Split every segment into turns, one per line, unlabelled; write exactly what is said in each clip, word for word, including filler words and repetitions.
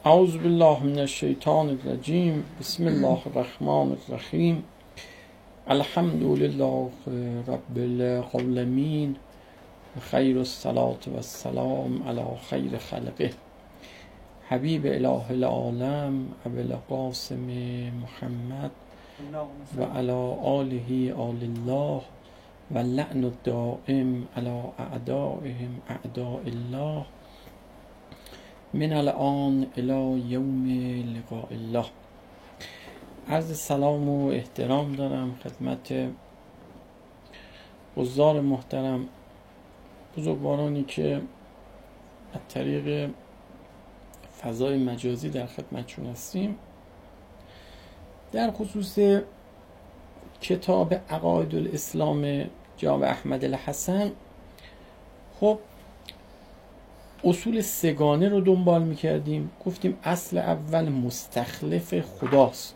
اعوذ بالله من الشیطان الرجیم. بسم الله الرحمن الرحیم. الحمد لله رب العالمین. خیر الصلاة و السلام علی خیر خلقه حبیب اله العالم ابو القاسم محمد و علی آله آل الله و لعن الدائم علی اعدائهم اعداء الله من الان الی یوم لقاء الله. عرض سلام و احترام دارم خدمت حضار محترم، بزرگوارانی که از طریق فضای مجازی در خدمتشون هستیم. در خصوص کتاب عقاید الاسلام جناب احمد الحسن، خب اصول سگانه رو دنبال میکردیم. گفتیم اصل اول مستخلف خداست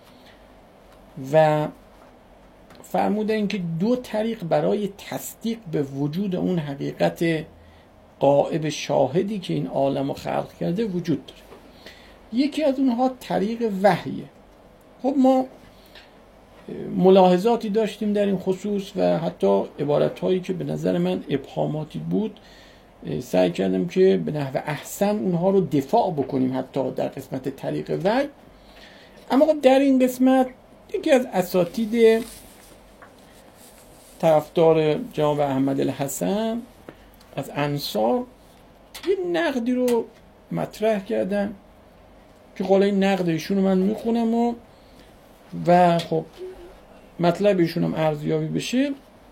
و فرمودن که دو طریق برای تصدیق به وجود اون حقیقت غائب شاهدی که این عالم رو خلق کرده وجود داره. یکی از اونها طریق وحیه. خب ما ملاحظاتی داشتیم در این خصوص و حتی عبارتهایی که به نظر من ابهاماتی بود سعی کردم که به نحو احسن اونها رو دفاع بکنیم حتی در قسمت طریق وحی. اما خب در این قسمت یکی از اساتید طرفدار جناب احمد الحسن از انصار یه نقدی رو مطرح کردن که قول این نقد ایشون رو من میخونم و و خب مطلب ایشون هم ارزیابی بشه.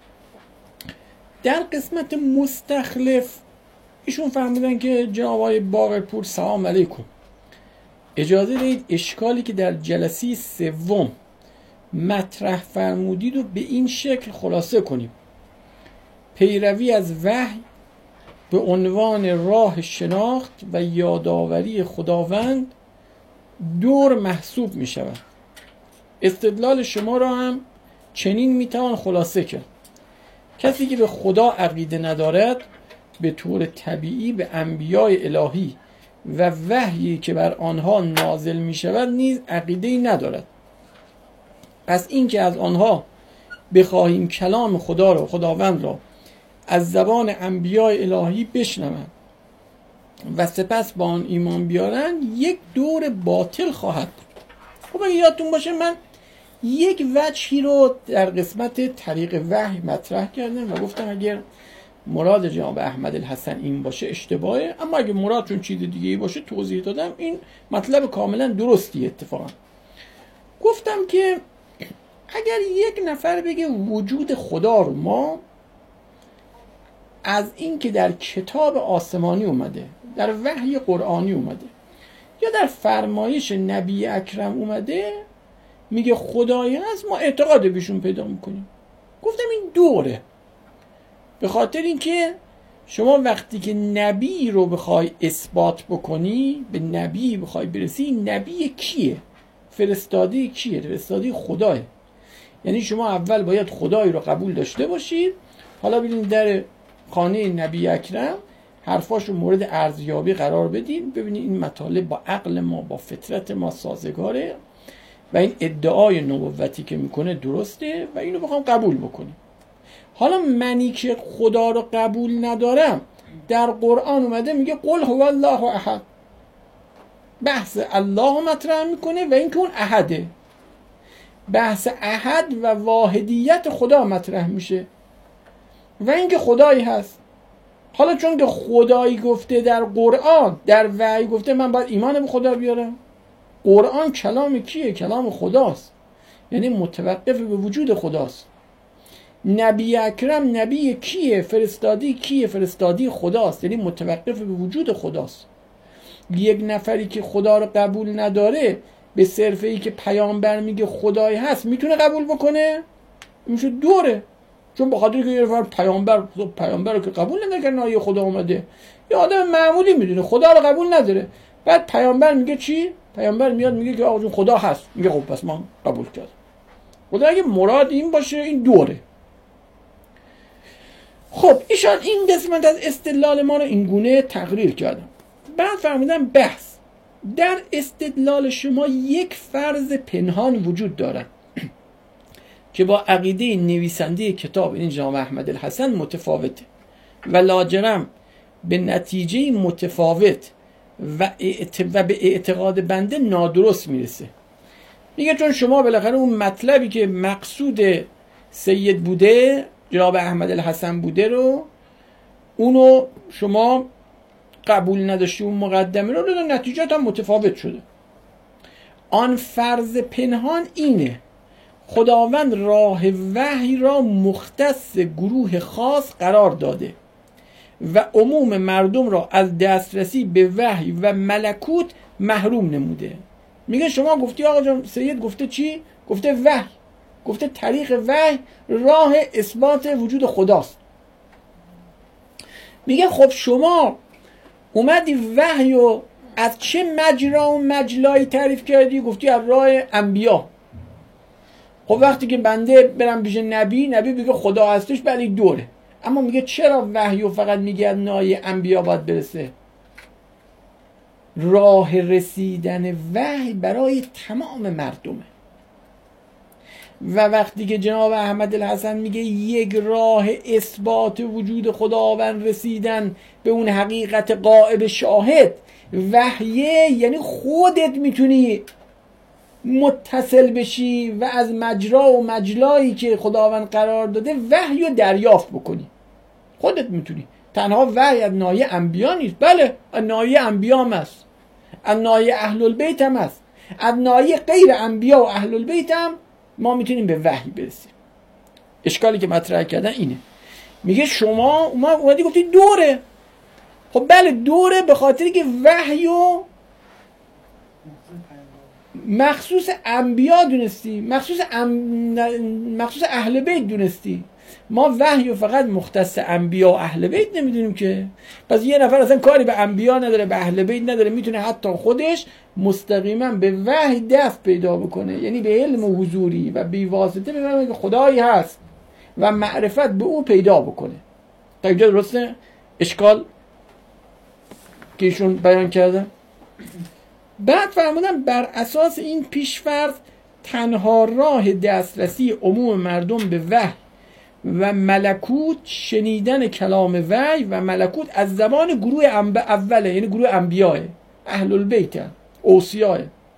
در قسمت مستخلف ایشون فهمیدن که جناب آقای باقرپور سلام علیکم، اجازه دهید اشکالی که در جلسه سوم مطرح فرمودید و به این شکل خلاصه کنیم. پیروی از وحی به عنوان راه شناخت و یادآوری خداوند دور محسوب می شود. استدلال شما را هم چنین می توان خلاصه کرد: کسی که به خدا عقیده ندارد به طور طبیعی به انبیاء الهی و وحیی که بر آنها نازل می شود نیز عقیده‌ای ندارد. پس این که از آنها بخواهیم کلام خدا را خداوند را از زبان انبیاء الهی بشنوند و سپس با آن ایمان بیارند یک دور باطل خواهد بود. خب اگه یادتون باشه من یک وجهی رو در قسمت طریق وحی مطرح کردم و گفتم اگر مراد جناب احمد الحسن این باشه اشتباهه، اما اگه مرادشون چیز دیگه ای باشه توضیح دادم. این مطلب کاملا درستی. اتفاقا گفتم که اگر یک نفر بگه وجود خدا رو ما از این که در کتاب آسمانی اومده، در وحی قرآنی اومده یا در فرمایش نبی اکرم اومده میگه خدایی هست، ما اعتقاد بهشون پیدا میکنیم. گفتم این دوره، به خاطر اینکه شما وقتی که نبی رو بخوای اثبات بکنی، به نبی بخوای برسی، نبی کیه؟ فرستاده کیه؟ فرستاده خداه. یعنی شما اول باید خدایی رو قبول داشته باشید، حالا ببینید در خانه نبی اکرم حرفاشو مورد ارزیابی قرار بدین، ببینید این مطالب با عقل ما با فطرت ما سازگاره و این ادعای نبوتی که میکنه درسته و اینو بخوام قبول بکنیم. حالا منی که خدا رو قبول ندارم، در قرآن اومده میگه قل هو الله احد، بحث الله مطرح میکنه و این که اون احده، بحث احد و واحدیت خدا مطرح میشه و این که خدایی هست. حالا چون که خدایی گفته در قرآن، در وحی گفته، من باید ایمان به خدا بیارم. قرآن کلام کیه؟ کلام خداست، یعنی متوقف به وجود خداست. نبی اکرم نبی کیه؟ فرستادی کیه؟ فرستادی خداست، یعنی متوقف به وجود خداست. یک نفری که خدا رو قبول نداره به صرفه ای که پیامبر میگه خدایی هست میتونه قبول بکنه؟ میشه دوره. چون بخاطر که یه نفر پیامبر پیامبر رو که قبول نمیکنه نایه خدا اومده، یه آدم معمولی میدونه خدا رو قبول نداره، بعد پیامبر میگه چی؟ پیامبر میاد میگه که آقا خدا هست، میگه خب پس من قبول کردم. خدا اگه مراد این باشه این دوره. خب ایشان این قسمت از استدلال ما رو این گونه تقریر کردم. بعد فرمودن بحث در استدلال شما یک فرض پنهان وجود دارد که با عقیده نویسنده کتاب این جناب احمد الحسن متفاوته و لاجرم به نتیجه متفاوت و, اعت... و به اعتقاد بنده نادرست میرسه. میگه چون شما بالاخره اون مطلبی که مقصود سید بوده، جناب احمد الحسن بوده رو، اونو شما قبول نداشتی، اون مقدمه رو، رو نتیجات هم متفاوت شده. آن فرض پنهان اینه: خداوند راه وحی را مختص گروه خاص قرار داده و عموم مردم را از دسترسی به وحی و ملکوت محروم نموده. میگه شما گفتی آقا جان سید گفته چی؟ گفته وحی، گفته طریق وحی راه اثبات وجود خداست. میگه خب شما اومدی وحی و از چه مجرا و مجلایی تعریف کردی؟ گفتی از راه انبیا. خب وقتی که بنده برم پیش نبی، نبی بگه خدا هستش، بله دوره. اما میگه چرا وحی و فقط میگه از نای انبیا باید برسه؟ راه رسیدن وحی برای تمام مردمه. و وقتی که جناب احمد الحسن میگه یک راه اثبات وجود خداوند رسیدن به اون حقیقت غائب شاهد وحیه، یعنی خودت میتونی متصل بشی و از مجرا و مجلایی که خداوند قرار داده وحی رو دریافت بکنی. خودت میتونی. تنها وحی از نایه انبیا نیست، بله از نایه انبیا هم هست، از نایه اهل البیت هم هست، از نایه غیر انبیا و اهل البیت هم ما میتونیم به وحی برسیم. اشکالی که مطرح کردن اینه. میگه شما ما اومدی گفتی دوره. خب بله دوره، به خاطری که وحی و مخصوص انبیا دونستی، مخصوص ام... مخصوص اهل بیت دونستی. ما وحی و فقط مختص انبیا و اهل بیت نمیدونیم که. پس یه نفر اصلا کاری به انبیا نداره، به اهل بیت نداره، میتونه حتی خودش مستقیما به وحی دست پیدا بکنه، یعنی به علم حضوری و بی واسطه ببینه که خدایی هست و معرفت به او پیدا بکنه. تا اینجا درسته؟ اشکال که ایشون بیان کردن. بعد فرمودن بر اساس این پیش‌فرض تنها راه دسترسی عموم مردم به وحی و ملکوت شنیدن کلام وحی و ملکوت از زبان گروه اوله، یعنی گروه انبیاء اهل البیت اوصیاء.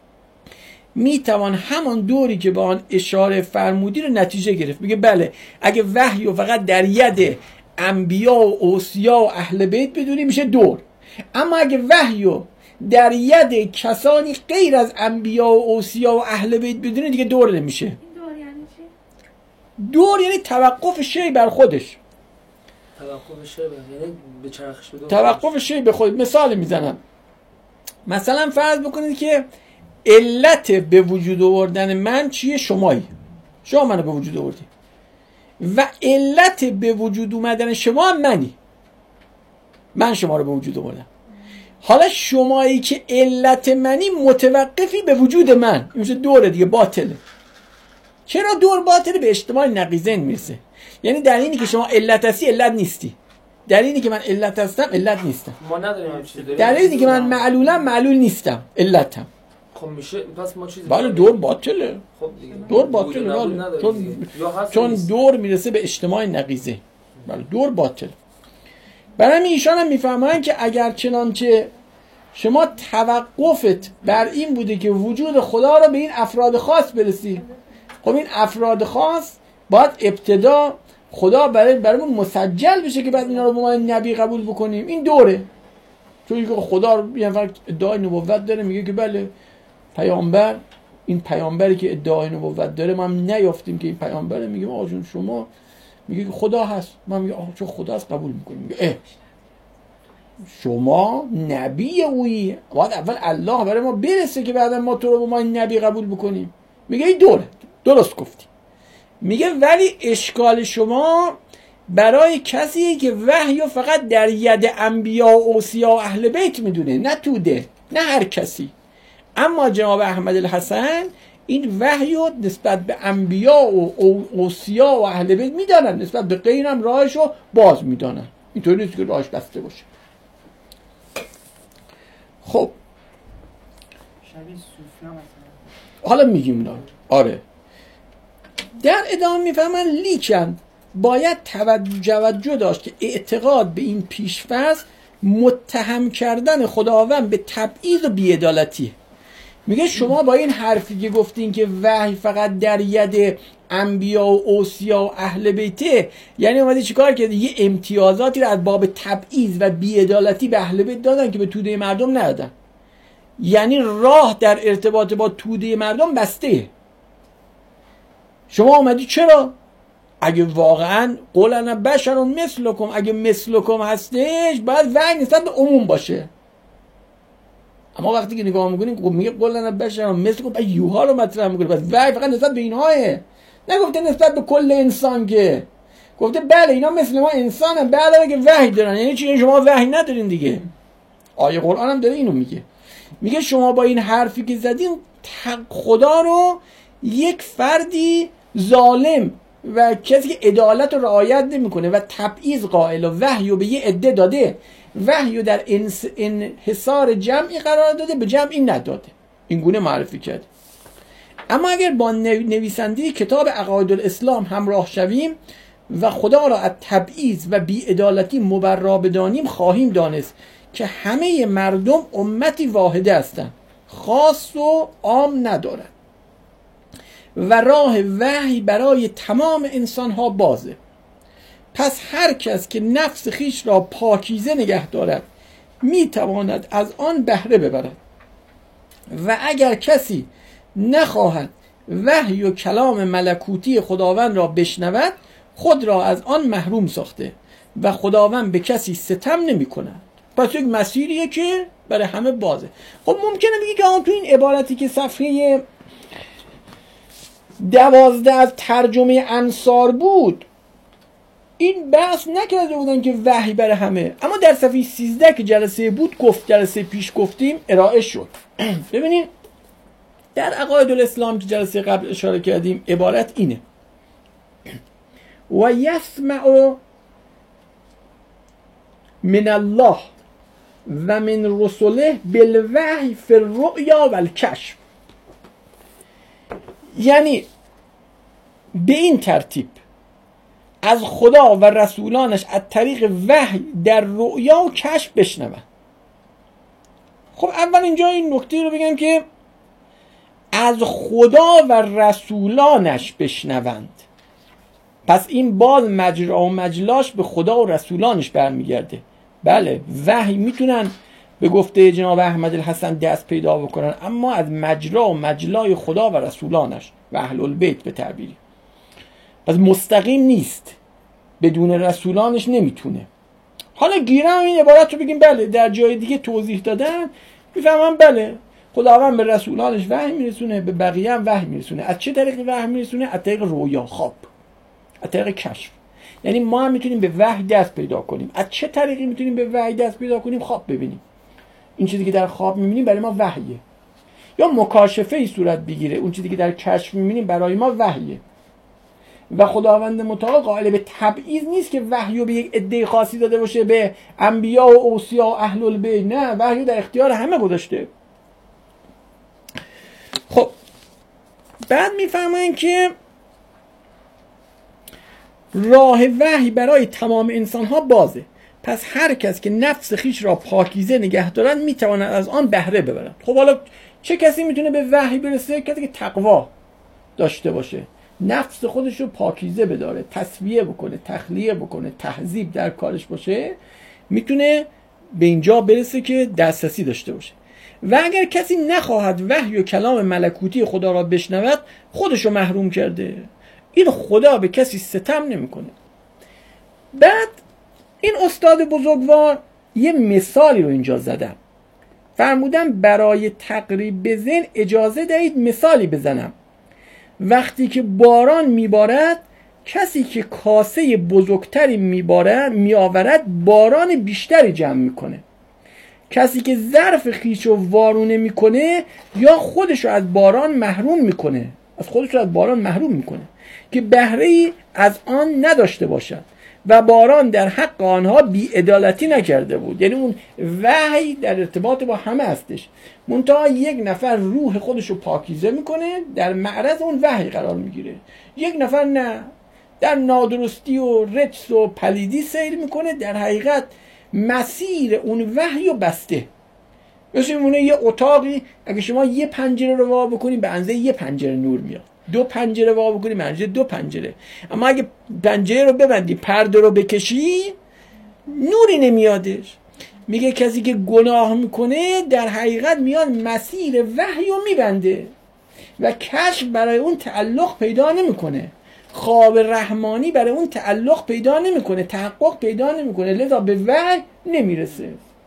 میتوان همان دوری که به آن اشاره فرمودی رو نتیجه گرفت. میگه بله اگه وحی و فقط در ید انبیا و اوصیا و اهل بیت بدونی میشه دور، اما اگه وحی و در ید کسانی غیر از انبیا و اوصیا و اهل بیت بدونه دیگه دور نمیشه.
دور یعنی چی؟
دور یعنی توقف شی بر خودش.
توقف شی یعنی به چرخش بده.
توقف شی به خود. مثال میزنم. مثلا فرض بکنید که علت به وجود آوردن من چیه؟ شمایی. شما منو به وجود آوردی و علت به وجود اومدن شما هم منی. من شما رو به وجود آوردم. حالا شمایی که علت منی متوقفی به وجود من، این میشه دوره دیگه، باطله. چرا دور باطله؟ به اجتماع نقیضین میرسه. یعنی در اینی که شما علت هستی علت نیستی، در اینی که من علت هستم علت نیستم،
ما نداریم هم چیزی،
در اینی که من معلولم معلول نیستم علتم.
خب میشه پس ما چیزی
بله دور باطله.
خب دیگه
دور باطله بله. چون چون دور میرسه به اجتماع نقیضه. بله دور باطل. برای ایشان هم میفهمن که اگر چنانچه شما توقفت بر این بوده که وجود خدا را به این افراد خاص برسی، خب این افراد خاص باید ابتدا خدا برای برامون مسجل بشه که بعد اینا رو به عنوان نبی قبول بکنیم. این دوره. چون که خدا یه نفر ادعای نبوت داره میگه که بله پیامبر، این پیامبری که ادعای نبوت داره ما هم نیافتیم که این پیامبره، میگیم آقا جون شما میگه که خدا هست، ما میگه آقا چون خدا هست قبول میکنیم. میگه اه شما نبی اویی، باید اول الله برای ما برسه که بعدا ما تو رو به ما نبی قبول بکنیم. میگه این دوره، درست گفتی. میگه ولی اشکال شما برای کسی که وحی رو فقط در ید انبیا و اوصیا و اهل بیت میدونه، نه توده، نه هر کسی. اما جناب احمد الحسن این وحی رو نسبت به انبیا و اوصیا و اهل بیت میدانن، نسبت به غیر هم راهش رو باز میدانن. اینطوری نیست که راهش بسته باشه. خب
شبیه صوفی هم مثلا.
حالا میگیم اینا. آره در ادامه میفهمن لیکن باید توجه داشت که اعتقاد به این پیش‌فرض متهم کردن خداوند به تبعیض و بی‌عدالتی. میگه شما با این حرفی که گفتین که وحی فقط در ید انبیا و اوصیا و اهل بیته، یعنی اومدی چیکار کرده؟ یه امتیازاتی رو از باب تبعیض و بی‌عدالتی به اهل بیت دادن که به توده مردم ندادن. یعنی راه در ارتباط با توده مردم بسته. شما اومدی چرا؟ اگه واقعا قول انا بشر مثلکم، اگه مثلکم هستش باید وحی نسبت به عموم باشه. اما وقتی که نگاه میکنیم میگه قول انا بشر مثلکم، بعد یوها رو مطرح میکنه، بعد وحی فقط نسبت به اینهاه، نگفته نسبت به کل انسان، که گفته بله اینا مثل ما انسانن، بعد اگه وحی دارن. یعنی چی؟ شما وحی ندارین دیگه. آیه قرآن هم داره اینو میگه. میگه شما با این حرفی که زدین خدا رو یک فردی ظالم و کسی که عدالت رو رعایت نمیکنه و تبعیض قائل و وحی رو به یه عده داده، وحی رو در انحصار جمعی قرار داده، به جمعی نداده، این گونه معرفی کرده. اما اگر با نویسنده کتاب عقاید الاسلام همراه شویم و خدا را از تبعیض و بی‌عدالتی مبرا بدانیم، خواهیم دانست که همه مردم امتی واحده هستند، خاص و عام ندارند و راه وحی برای تمام انسانها بازه. پس هر کس که نفس خیش را پاکیزه نگه دارد میتواند از آن بهره ببرد و اگر کسی نخواهد وحی و کلام ملکوتی خداوند را بشنود خود را از آن محروم ساخته و خداوند به کسی ستم نمی کند. پس یک مسیریه که برای همه بازه. خب ممکنه بگی که آن تو این عبارتی که صفحه دوازده از ترجمه انصار بود این بحث نکرده بودن که وحی برای همه، اما در صفحه سیزده که جلسه بود گفت، جلسه پیش گفتیم ارائه شد. ببینید در عقاید الاسلام که جلسه قبل اشاره کردیم عبارت اینه: و یسمع من الله و من رسوله بالوحی فی الرؤیا و الکشف. یعنی به این ترتیب از خدا و رسولانش از طریق وحی در رؤیا و کشف بشنون. خب اول اینجا این نکته رو بگم که از خدا و رسولانش بشنوند، پس این باز مجرا و مجلاش به خدا و رسولانش برمیگرده. بله وحی میتونن به گفته جناب احمد الحسن دست پیدا بکنن، اما از مجرا و مجلای خدا و رسولانش و اهل البیت به تعبیری، پس مستقیم نیست، بدون رسولانش نمیتونه. حالا گیرم این عبارت رو بگیم بله در جای دیگه توضیح دادن، میفهمم بله خداوند به رسولانش وحی میرسونه، به بقیه هم وحی میرسونه. از چه طریقی وحی میرسونه؟ از طریق رویا، خواب، از طریق کشف. یعنی ما هم میتونیم به وحی دست پیدا کنیم. از چه طریقی میتونیم به وحی دست پیدا کنیم؟ خواب ببینیم. این چیزی که در خواب میبینیم برای ما وحیه. یا مکاشفه ای صورت بگیره، اون چیزی که در کشف میبینیم برای ما وحیه. و خداوند متعال قائل به تبعیض نیست که وحی رو به یک عده خاصی داده باشه، به انبیا و اوصیا و اهل البیت. نه، وحی در اختیار همه گذاشته. خب بعد میفهمن که راه وحی برای تمام انسان ها بازه، پس هر کس که نفس خیش را پاکیزه نگه دارن میتواند از آن بهره ببرن. خب حالا چه کسی میتونه به وحی برسه؟ کسی که تقوا داشته باشه، نفس خودش رو پاکیزه بداره، تصفیه بکنه، تخلیه بکنه، تهذیب در کارش باشه، میتونه به اینجا برسه که دسترسی داشته باشه. و اگر کسی نخواهد وحی و کلام ملکوتی خدا را بشنود خودش رو محروم کرده. این خدا به کسی ستم نمیکنه. بعد این استاد بزرگوار یه مثالی رو اینجا زدم، فرمودم برای تقریب به ذهن اجازه دهید مثالی بزنم. وقتی که باران میبارد کسی که کاسه بزرگتری میبارد میآورد باران بیشتری جمع میکنه. کسی که ظرف خیشو وارونه میکنه یا خودشو از باران محروم میکنه، از خودشو از باران محروم میکنه که بهره‌ای از آن نداشته باشد و باران در حق آنها بی‌عدالتی نکرده بود. یعنی اون وحی در ارتباط با همه هستش، منتها یک نفر روح خودش رو پاکیزه میکنه، در معرض اون وحی قرار میگیره، یک نفر نه، در نادرستی و رجس و پلیدی سیر میکنه، در حقیقت مسیر اون وحی رو بسته. مثل میمونه یه اتاقی اگه شما یه پنجره رو وا بکنی به اندازه یه پنجره نور میاد، دو پنجره وا بکنی به اندازه دو پنجره، اما اگه پنجره رو ببندی پرده رو بکشی نوری نمیادش. میگه کسی که گناه میکنه در حقیقت میاد مسیر وحی رو میبنده و کشف برای اون تعلق پیدا نمیکنه، خواب رحمانی برای اون تعلق پیدا نمیکنه، تحقق پیدا نمیکنه، لذا به وحی نمیرسه.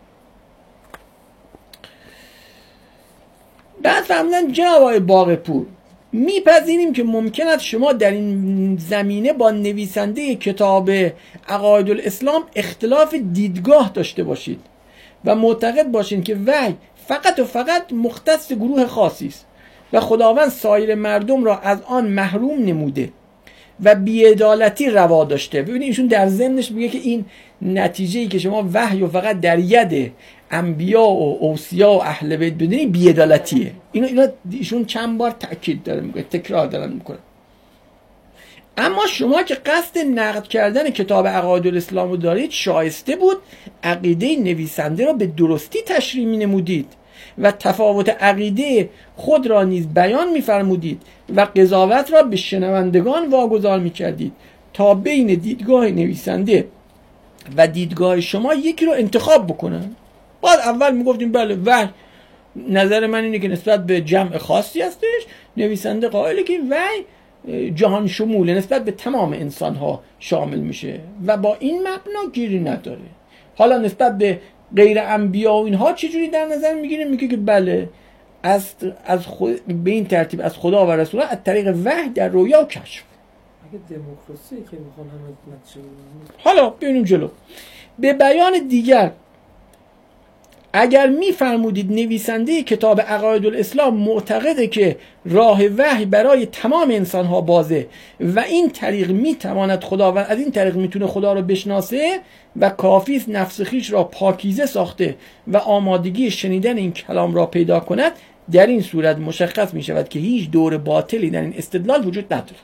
بعد فهمیدن جناب آقای باقرپور میپذیریم که ممکن است شما در این زمینه با نویسنده کتاب عقاید الاسلام اختلاف دیدگاه داشته باشید و معتقد باشید که وحی فقط و فقط مختص گروه خاصی است و خداوند سایر مردم را از آن محروم نموده و بی‌عدالتی روا داشته. ببینید ایشون در ضمنش میگه که این نتیجه‌ای که شما وحی و فقط در ید انبیا و اوصیا و اهل بیت بدونید بی‌عدالتیه. اینو اینا ایشون چند بار تاکید داره میکنه، تکرار دارن میکنه. اما شما که قصد نقد کردن کتاب عقاید الاسلام رو دارید، شایسته بود عقیده نویسنده را به درستی تشریح می‌نمودید و تفاوت عقیده خود را نیز بیان می‌فرمودید و قضاوت را به شنوندگان واگذار می‌کردید تا بین دیدگاه نویسنده و دیدگاه شما یکی رو انتخاب بکنن. بعد اول میگفتیم بله وحی نظر من اینه که نسبت به جمع خاصی هستش، نویسنده قائله که وحی جهان شموله، نسبت به تمام انسان‌ها شامل میشه و با این مبنا گیری نداره. حالا نسبت به غیر انبیا و اینها چجوری در نظر میگیریم؟ میگه که بله از از خود به این ترتیب از خدا و رسول از طریق وحی در رویا و کشف.
اگه دموکراسی که میخوان همه نتیجه بگیرن.
حالا ببینیم جلو. به بیان دیگر اگر میفرمودید نویسنده کتاب عقاید الاسلام معتقده که راه وحی برای تمام انسانها بازه و این طریق میتواند خداوند از این طریق میتونه خدا رو بشناسه و کافی است نفس خویش را پاکیزه ساخته و آمادگی شنیدن این کلام را پیدا کند، در این صورت مشخص می شود که هیچ دور باطلی در این استدلال وجود نداره.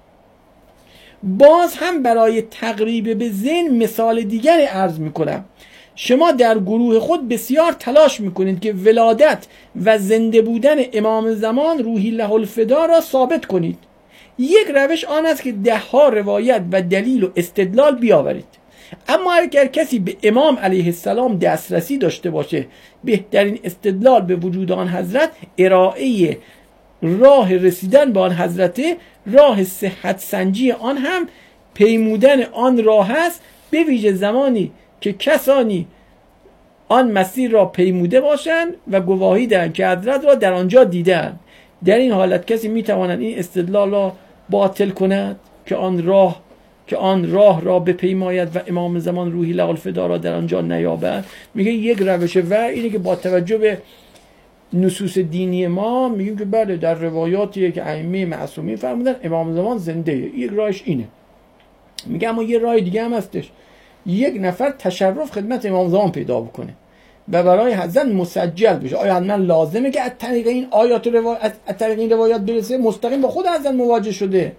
باز هم برای تقریب به ذهن مثال دیگری عرض می کنم. شما در گروه خود بسیار تلاش میکنید که ولادت و زنده بودن امام زمان روحی له الفدا را ثابت کنید. یک روش آن است که ده ها روایت و دلیل و استدلال بیاورید. اما اگر کسی به امام علیه السلام دسترسی داشته باشه، بهترین استدلال به وجود آن حضرت ارائه راه رسیدن به آن حضرت، راه صحت سنجی آن هم پیمودن آن راه است، به ویژه زمانی که کسانی آن مسیر را پیموده باشند و گواهی دهند که حضرت را در آنجا دیدند. در این حالت کسی میتواند این استدلال را باطل کند که آن راه که آن راه را بپیماید و امام زمان روحی له الفدا را در آنجا نیابد. میگه یک روش و اینه که با توجه به نصوص دینی ما میگیم که بله در روایاتی که ائمه معصومین فرمودن امام زمان زنده، یک راهش اینه. میگه اما یه راه دیگه هم هستش، یک نفر تشرف خدمت امام زمان پیدا بکنه و برای حضرت مسجل بشه. آیا حتما لازمه که از طریق این آیات و روایات از طریق این روایات برسه؟ مستقیم با خود حضرت مواجه شده.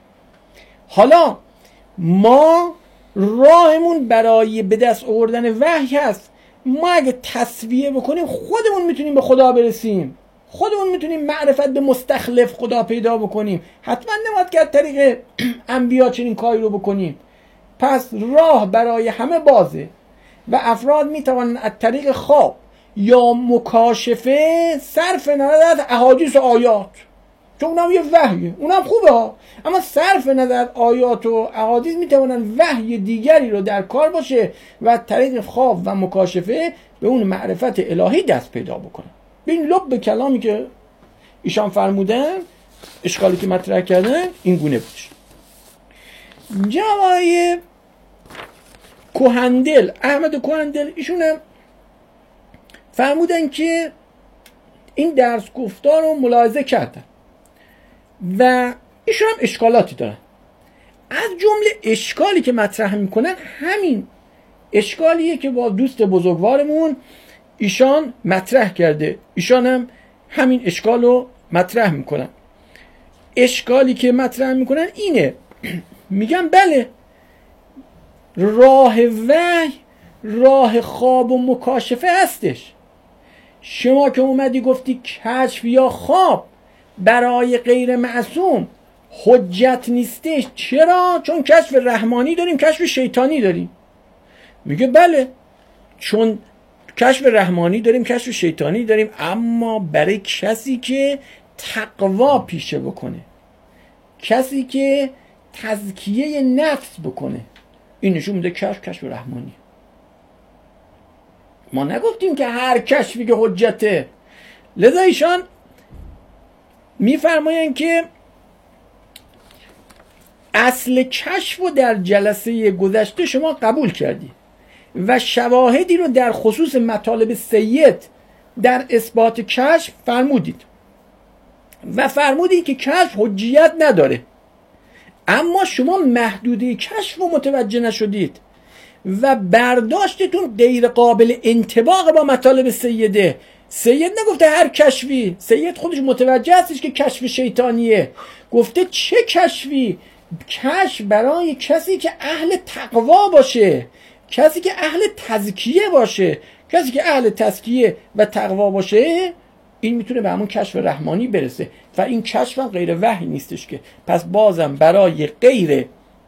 حالا ما راهمون برای به دست آوردن وحی هست. ما اگه تسویه بکنیم خودمون میتونیم به خدا برسیم، خودمون میتونیم معرفت به مستخلف خدا پیدا بکنیم. حتما نباید که از طریق انبیا چنین کاری رو بکنیم. پس راه برای همه بازه و افراد میتوانند از طریق خواب یا مکاشفه صرف نظر از احادیث و آیات، چون اونم یه وحیه، اونم خوبه ها، اما صرف نظر از آیات و احادیث میتوانند وحی دیگری رو در کار باشه و از طریق خواب و مکاشفه به اون معرفت الهی دست پیدا بکنن. ببین لب کلامی که ایشان فرمودن، اشکالی که مطرح کردن این گونه بود. جوای کهندل، احمد کهندل، ایشون هم فرمودن که این درس گفتار رو ملاحظه کردن و ایشون هم اشکالاتی دارن، از جمله اشکالی که مطرح میکنن همین اشکالیه که با دوست بزرگوارمون ایشان مطرح کرده. ایشان هم همین اشکال رو مطرح میکنن. اشکالی که مطرح میکنن اینه، میگن بله راه وحی راه خواب و مکاشفه هستش. شما که اومدی گفتی کشف یا خواب برای غیر معصوم حجت نیستش. چرا؟ چون کشف رحمانی داریم، کشف شیطانی داریم. میگه بله چون کشف رحمانی داریم، کشف شیطانی داریم، اما برای کسی که تقوا پیشه بکنه، کسی که تزکیه نفس بکنه، این نشون میده کشف کشف رحمانی. ما نگفتیم که هر کشفی که حجته. لذا ایشان میفرماین که اصل کشف رو در جلسه گذشته شما قبول کردی و شواهدی رو در خصوص مطالب سید در اثبات کشف فرمودید و فرمودید که کشف حجیت نداره، اما شما محدوده کشف رو متوجه نشدید و برداشتتون غیر قابل انطباق با مطالب سیده. سید نگفته هر کشفی، سید خودش متوجه هستش که کشف شیطانیه. گفته چه کشفی؟ کشف برای کسی که اهل تقوا باشه، کسی که اهل تزکیه باشه. کسی که اهل تزکیه و تقوا باشه این میتونه به همون کشف رحمانی برسه و این کشف هم غیر وحی نیستش که. پس بازم برای غیر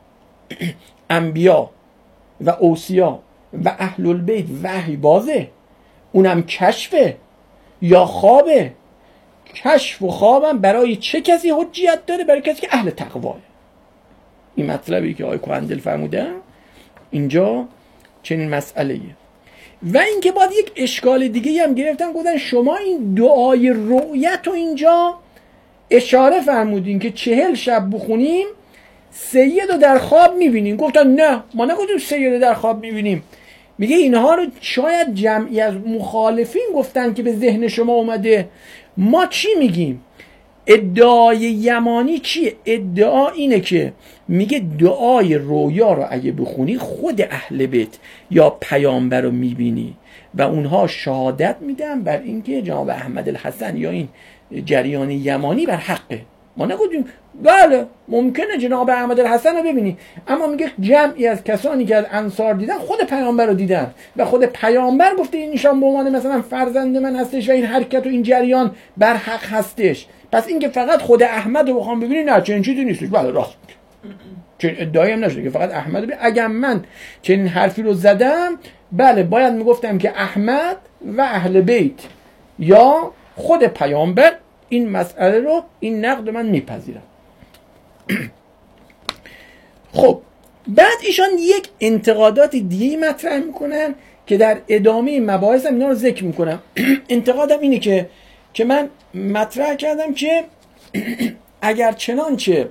انبیا و اوصیا و اهل البیت وحی بازه، اونم کشفه یا خوابه. کشف و خوابم برای چه کسی حجیت داره؟ برای کسی که اهل تقواه. این مطلبی که آقای کوهندل فرمودن اینجا چنین مسئله‌ایه. و اینکه بعد یک اشکال دیگه هم گرفتن، گفتن شما این دعای رؤیت رو اینجا اشاره فرمودین که چهل شب بخونیم سید رو در خواب میبینیم. گفتن نه، ما نگفتیم سید رو در خواب میبینیم. میگه اینها رو شاید جمعی از مخالفین گفتن که به ذهن شما اومده. ما چی میگیم؟ ادعای یمانی چیه؟ ادعا اینه که میگه دعای رویا رو اگه بخونی خود اهل بیت یا پیامبر رو میبینی و اونها شهادت میدن بر اینکه جناب احمد الحسن یا این جریان یمانی بر حقه. ما نگفتیم بله ممکنه جناب احمد الحسن رو ببینی، اما میگه جمعی از کسانی که از انصار دیدن خود پیامبر رو دیدن و خود پیامبر گفته این نشان به عنوان مثلا فرزند من هستش و این حرکت و این جریان بر حق هستش. پس اینکه فقط خود احمد رو بخوام ببینی نه، چنین چیزی نیستش. بله راست میگه، چنین ادعایی هم نشده که فقط احمد رو ببینی. اگر من چنین حرفی رو زدم بله باید میگفتم که احمد و اهل بیت یا خود پیامبر این مسئله رو، این نقد من میپذیرم. خب بعد ایشان یک انتقادات دیگه مطرح میکنن که در ادامه مباحثم اینا رو ذکر میکنم. انتقادم اینه که که من مطرح کردم که اگر چنانچه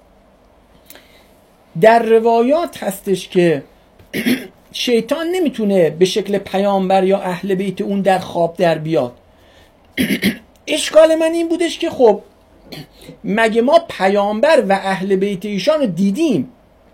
در روایات هستش که شیطان نمیتونه به شکل پیامبر یا اهل بیت اون در خواب در بیاد، اشکال من این بودش که خب مگه ما پیامبر و اهل بیت ایشان رو دیدیم؟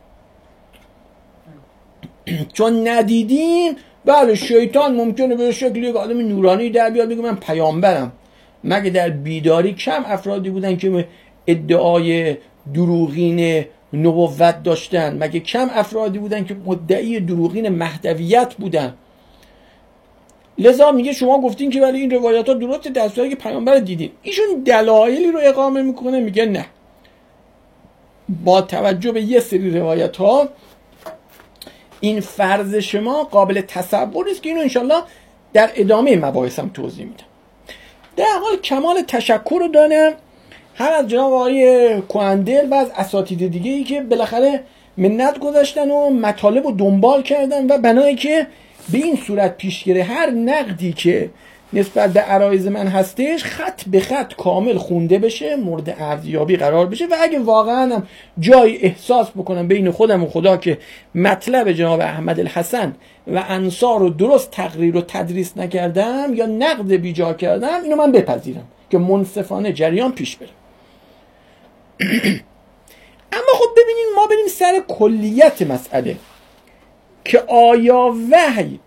چون ندیدیم بله شیطان ممکنه به شکل یک آدم نورانی در بیاد بگه من پیامبرم. مگه در بیداری کم افرادی بودن که ادعای دروغین نبوت داشتن؟ مگه کم افرادی بودن که مدعی دروغین مهدویت بودن؟ لذا میگه شما گفتین که ولی این روایت ها درسته در صورتی که پیامبر دیدین. ایشون دلایلی رو اقامه میکنه، میگه نه، با توجه به یه سری روایت ها این فرض شما قابل تصور است که اینو انشالله در ادامه مباحثم توضیح میدم. در حال کمال تشکر رو دارم هم از جناب آقای کوهندل و از اساتید دیگه ای که بالاخره منت گذاشتن و مطالب رو دنبال کردن و بنایی که به این صورت پیش گیره هر نقدی که نسبت به عرایض من هستش خط به خط کامل خونده بشه، مورد ارزیابی قرار بشه و اگه واقعا هم جای احساس بکنم بین خودم و خدا که مطلب جناب احمد الحسن و انصار رو درست تقریر و تدریس نکردم یا نقد بیجا کردم، اینو من بپذیرم که منصفانه جریان پیش بره. اما خب ببینین ما منتها بریم سر کلیت مسئله که آیا وحی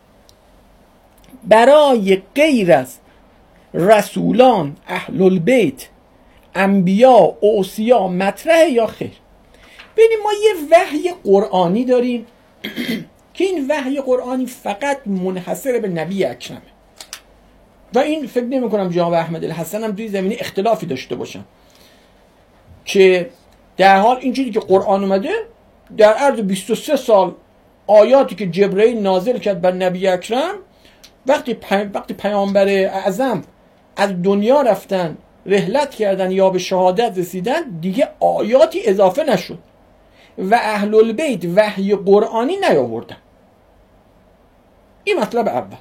برای غیر از رسولان، اهل البیت، انبیا، اوصیا مطرحه یا خیر؟ ببینیم ما یه وحی قرآنی داریم که این وحی قرآنی فقط منحصر به نبی اکرمه و این فکر نمی کنم جناب احمد الحسن هم توی زمینه اختلافی داشته باشن که در حال این چیزی که قرآن اومده در عرض بیست و سه سال آیاتی که جبرئیل نازل کرد بر نبی اکرم، وقتی پی... وقتی پیامبر اعظم از دنیا رفتن رحلت کردن یا به شهادت رسیدن دیگه آیاتی اضافه نشد و اهل البیت وحی قرآنی نیاوردن. این مطلب اول.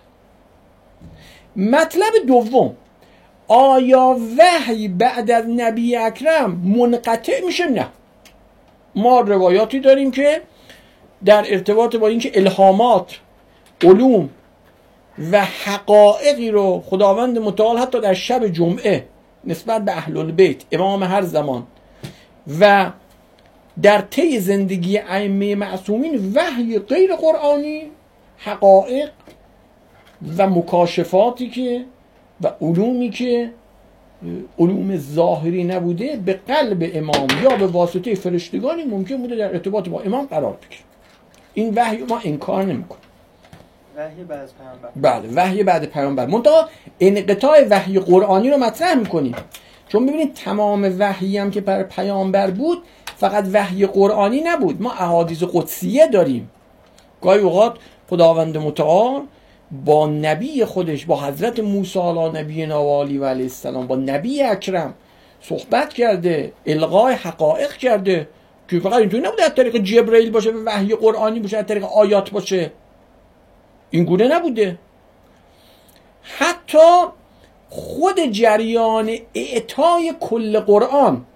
مطلب دوم، آیا وحی بعد از نبی اکرم منقطع میشه؟ نه. ما روایاتی داریم که در ارتباط با اینکه الهامات، علوم و حقایقی رو خداوند متعال حتی در شب جمعه نسبت به اهل البیت امام هر زمان و در طی زندگی ائمه معصومین وحی غیر قرآنی، حقایق و مکاشفاتی که و علومی که علوم ظاهری نبوده به قلب امام یا به واسطه فرشتگانی ممکن بوده در ارتباط با امام قرار بگیره. این وحی ما انکار نمی‌کنیم.
وحی بعد از پیامبر.
بله، وحی بعد پیامبر. منتها انقطاع وحی قرآنی رو مطرح می‌کنیم، چون ببینید تمام وحی هم که بر پیامبر بود فقط وحی قرآنی نبود. ما احادیث قدسیه داریم. گاهی اوقات خداوند متعال با نبی خودش، با حضرت موسی علی نبینا و علیه السلام، با نبی اکرم صحبت کرده، القای حقایق کرده که فقط اینطوری نبوده از طریق جبرئیل باشه و وحی قرآنی باشه، از طریق آیات باشه. این گونه نبوده. حتی خود جریان اعطای کل قرآن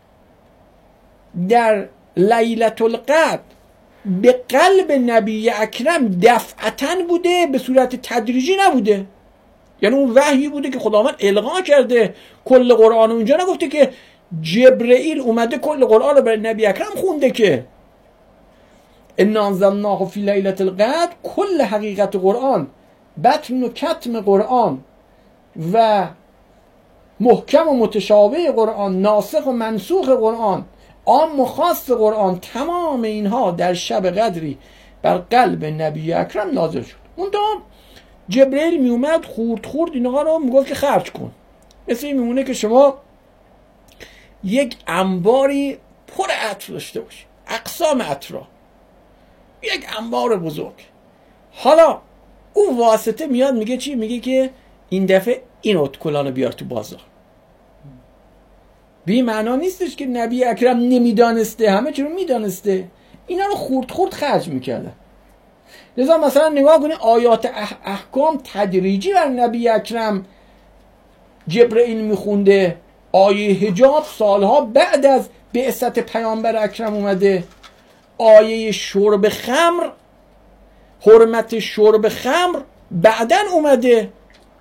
در لیلة القدر به قلب نبی اکرم دفعتاً بوده، به صورت تدریجی نبوده. یعنی اون وحی بوده که خداوند القا کرده کل قرآن. اونجا نگفته که جبرئیل اومده کل قرآن رو برای نبی اکرم خونده که انا انزلناه فی لیلة القدر، کل حقیقت قرآن، بطن و کتم قرآن و محکم و متشابه قرآن، ناسخ و منسوخ قرآن، عام و خاص قرآن، تمام اینها در شب قدری بر قلب نبی اکرم نازل شد. اون تا جبرئیل می اومد خورد خورد اینها رو میگفت که خرج کن. مثل این میمونه که شما یک انباری پر عطر داشته باشی، اقسام عطرها، یک انبار بزرگ. حالا اون واسطه میاد میگه چی؟ میگه که این دفعه این اتکلانو بیار تو بازار. بی معنا نیستش که نبی اکرم نمیدانسته، همه چی رو میدانسته، اینا رو خورد خورد خرج میکردن. لذا مثلا نگاه کنید آیات اح احکام تدریجی بر نبی اکرم جبرئیل میخونده. آیه حجاب سالها بعد از بعثت پیامبر اکرم اومده. آیه شرب خمر، حرمت شرب خمر بعدن اومده.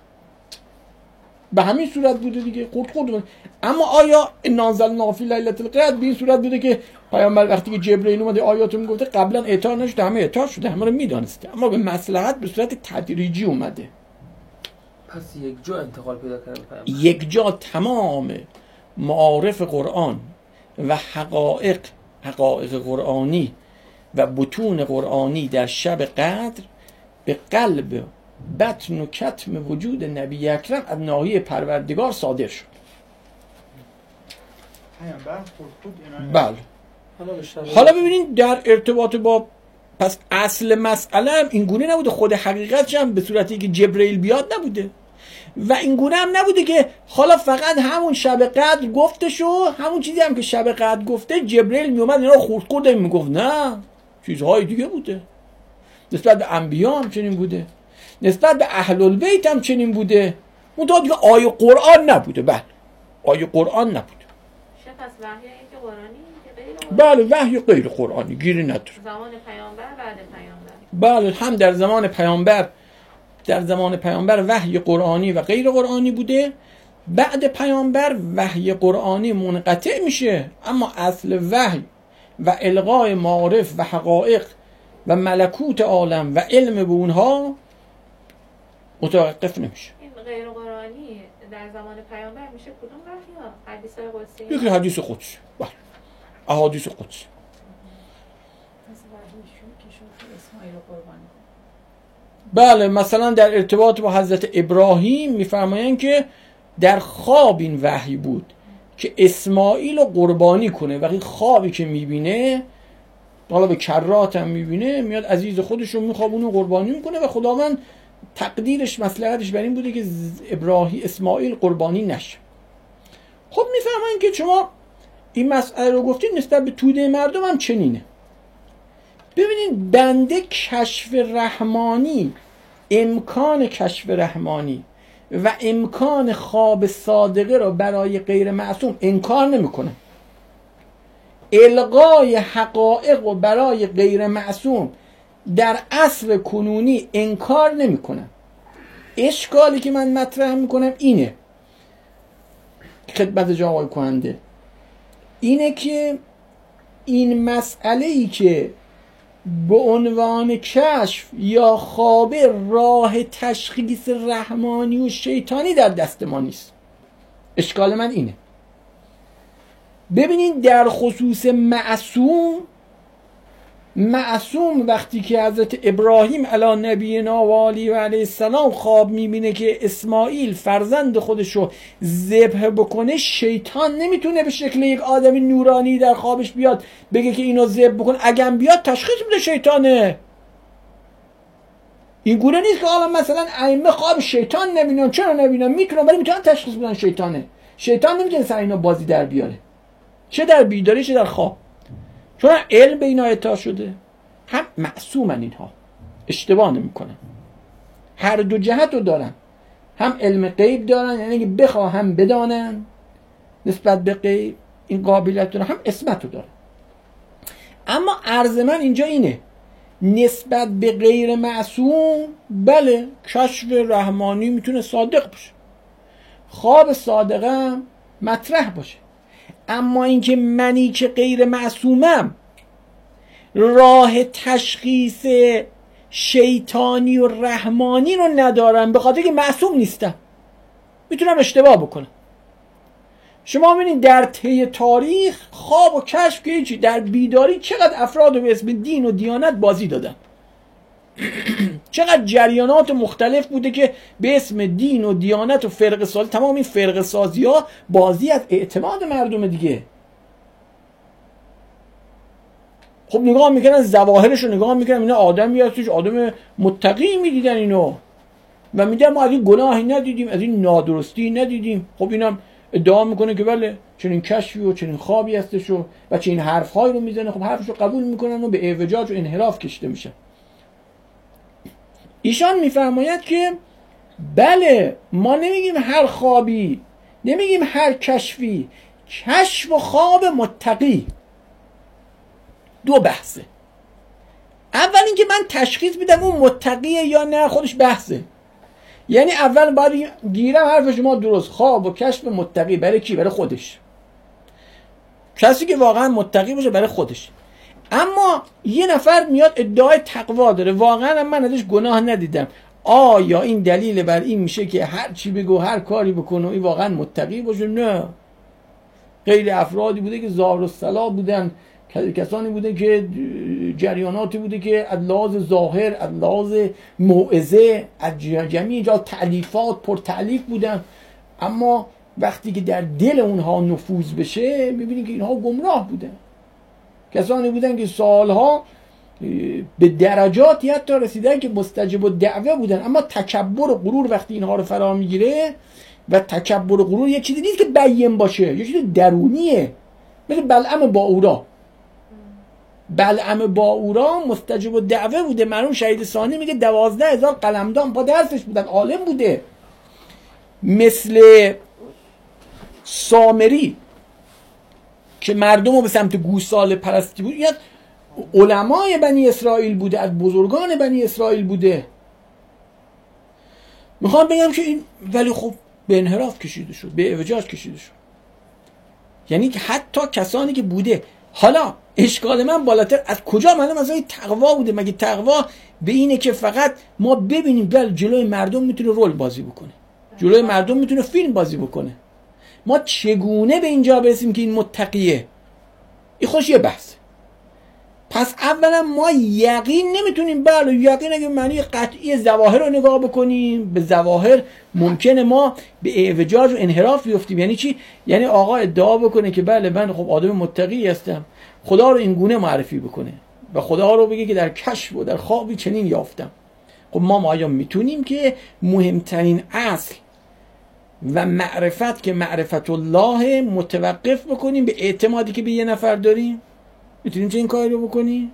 به همین صورت بوده دیگه، خورد خورد بوده. اما آیا نازلنا فی لیلة القدر به این صورت بوده که پیامبر وقتی که جبرئیل اومده آیاتو میگفته قبلا اعطا نشده، همه اعطا شده، همه رو میدانسته، اما به مصلحت به صورت تدریجی اومده.
پس یک جا انتقال پیدا کرده پیامبر.
یک جا تمام معارف قرآن و حقایق حقایق قرآنی و بطون قرآنی در شب قدر به قلب، بطن و کتم وجود نبی اکرم از ناحیه پروردگار صادر شد.
پیامبر خود خود اینا.
بله. حالا ببینید در ارتباط با پس اصل مسئله هم این گونه نبوده. خود حقیقت هم به صورتی که جبرئیل بیاد نبوده و این گونه هم نبوده که حالا فقط همون شب قدر گفته شو، همون چیزی هم که شب قدر گفته جبرئیل می اومد اینا رو خورد خورد میگفت. نه، چیزهای دیگه بوده. نسبت به انبیا هم چنین بوده، نسبت به اهل البیت هم چنین بوده. اون تا دیگه آیه قرآن نبوده. بله، آیه قرآن نبوده.
شف از وحی اینکه قرآنی که غیر قرآنی؟
بله، وحی غیر قرآنی گیری نداره.
زمان پیامبر بعد پیامبر.
بله، هم در زمان پیامبر در زمان پیامبر وحی قرآنی و غیر قرآنی بوده. بعد پیامبر وحی قرآنی منقطع میشه، اما اصل وحی و القای معارف و حقایق و ملکوت عالم و علم به اونها متوقف نمیشه.
این غیر قرآنی در زمان پیامبر میشه کدوم وحی ها؟ حدیث های قدسی؟
یکی حدیث قدسی، بله، احادیث قدسی. بله، مثلا در ارتباط با حضرت ابراهیم میفرمایند که در خواب این وحی بود که اسماعیل رو قربانی کنه. وقتی خوابی که میبینه، حالا به کرات هم میبینه، میاد عزیز خودش رو میخوابونه و قربانی میکنه و خداوند تقدیرش مصلحتش بر این بوده که ابراهیم اسماعیل قربانی نشه. خب میفهمن که شما این مسئله رو گفتید نسبت به توده مردم هم چنینه. ببینید بنده کشف رحمانی، امکان کشف رحمانی و امکان خواب صادقه رو برای غیر معصوم انکار نمیکنه. القای حقایق رو برای غیر معصوم در عصر کنونی انکار نمیکنم. اشکالی که من مطرح میکنم اینه، خدمت جناب آقای کهنده، اینه که این مسئله ای که به عنوان کشف یا خواب راه تشخیص رحمانی و شیطانی در دست ما نیست. اشکال من اینه. ببینید در خصوص معصوم، معصوم وقتی که حضرت ابراهیم علی نبینا و علی و علیه السلام خواب میبینه که اسماعیل فرزند خودش رو ذبح بکنه، شیطان نمیتونه به شکل یک آدمی نورانی در خوابش بیاد بگه که اینو ذبح بکن. اگه بیاد تشخیص میده شیطانه. این گونه نیست که حالا مثلا ائمه خواب شیطان نبینن. چرا نبینن؟ میتونن، ولی میتونن تشخیص بدن شیطانه. شیطان نمیتونه سر اینا بازی در بیاره، چه در بیداری چه در خواب، چون علم به اینا اعطا شده. هم معصومن اینها، اشتباه نمیکنن، هر دو جهت رو دارن. هم علم غیب دارن، یعنی که بخواهم بدانن نسبت به غیب این قابلیت دارن، هم عصمت رو دارن. اما عرض من اینجا اینه، نسبت به غیر معصوم بله کشف رحمانی میتونه صادق باشه، خواب صادقه مطرح باشه. اما اینکه منی که غیر معصومم راه تشخیص شیطانی و رحمانی رو ندارم به خاطر که معصوم نیستم، میتونم اشتباه بکنم. شما ببینید در طی تاریخ خواب و کشف که هیچی، در بیداری چقدر افراد به اسم دین و دیانت بازی دادن، چقدر جریانات مختلف بوده که به اسم دین و دیانت و فرقه سازی، تمام این فرقه سازی ها بازی از اعتماد مردم دیگه. خب نگاه میکنن ظواهرش رو نگاه میکنن، اینا آدمی هستش، آدم متقی میدیدن اینو و میگن ما از این گناهی ندیدیم، از این نادرستی ندیدیم. خب اینم ادعا میکنه که بله چنین کشفی و چنین خوابی هستش و و چنین حرفهایی رو میزنه. خب حرفش رو قبول میکنن و به اعوجاج و انحراف کشیده میشه. ایشان میفرماید که بله ما نمیگیم هر خوابی، نمیگیم هر کشفی، کشف و خواب متقی دو بحثه. اول اینکه من تشخیص میدم اون متقیه یا نه، خودش بحثه. یعنی اول باید گیرم حرف شما درست، خواب و کشف متقی برای کی؟ برای خودش، کسی که واقعا متقی باشه برای خودش. اما یه نفر میاد ادعای تقوا داره، واقعا من ازش گناه ندیدم، آیا این دلیل بر این میشه که هر چی بگو هر کاری بکنه این واقعا متقی باشه؟ نه. خیلی افرادی بوده که ظاهر الصلاح بودن، کسانی بوده که جریاناتی بوده که از لحاظ ظاهر، از لحاظ موعظه، از جمعی جا تألیفات پر تألیف بودن، اما وقتی که در دل اونها نفوذ بشه میبینید که اینها گمراه بودن. کسانی بودن که سالها به درجاتی حتی رسیدن که مستجب الدعوه بودن، اما تکبر و غرور وقتی اینها رو فرا میگیره، و تکبر و غرور یک چیزی نیست که بیان باشه، یک چیز درونیه. مثل بلعم باورا، بلعم باورا مستجب الدعوه بوده، مرحوم شهید ثانی میگه دوازده هزار قلمدان با درسش بودن، عالم بوده. مثل سامری که مردم رو به سمت گوساله پرستی بود، یاد علمای بنی اسرائیل بوده، از بزرگان بنی اسرائیل بوده. میخوام بگم که این ولی خب به انحراف کشیده شد، به اعوجاج کشیده شد. یعنی که حتی کسانی که بوده حالا اشکال من بالاتر از کجا معلوم از این تقوا بوده؟ مگه تقوا به اینه که فقط ما ببینیم بله جلوی مردم میتونه رول بازی بکنه، جلوی مردم میتونه فیلم بازی بکنه، ما چگونه به اینجا برسیم که این متقیه؟ این خوش یه بحث. پس اولا ما یقین نمیتونیم، بله یقین اگه معنی قطعی ظواهر رو نگاه بکنیم، به ظواهر ممکنه ما به اعوجاج و انحراف بیفتیم. یعنی چی؟ یعنی آقا ادعا بکنه که بله من خب آدم متقی هستم، خدا رو این گونه معرفی بکنه و خدا رو بگه که در کشف و در خوابی چنین یافتم. خب ما ما آیا میتونیم که مهمترین اصل و معرفت که معرفت الله متوقف بکنیم به اعتمادی که به یه نفر داریم؟ میتونیم چه این کاری رو بکنیم؟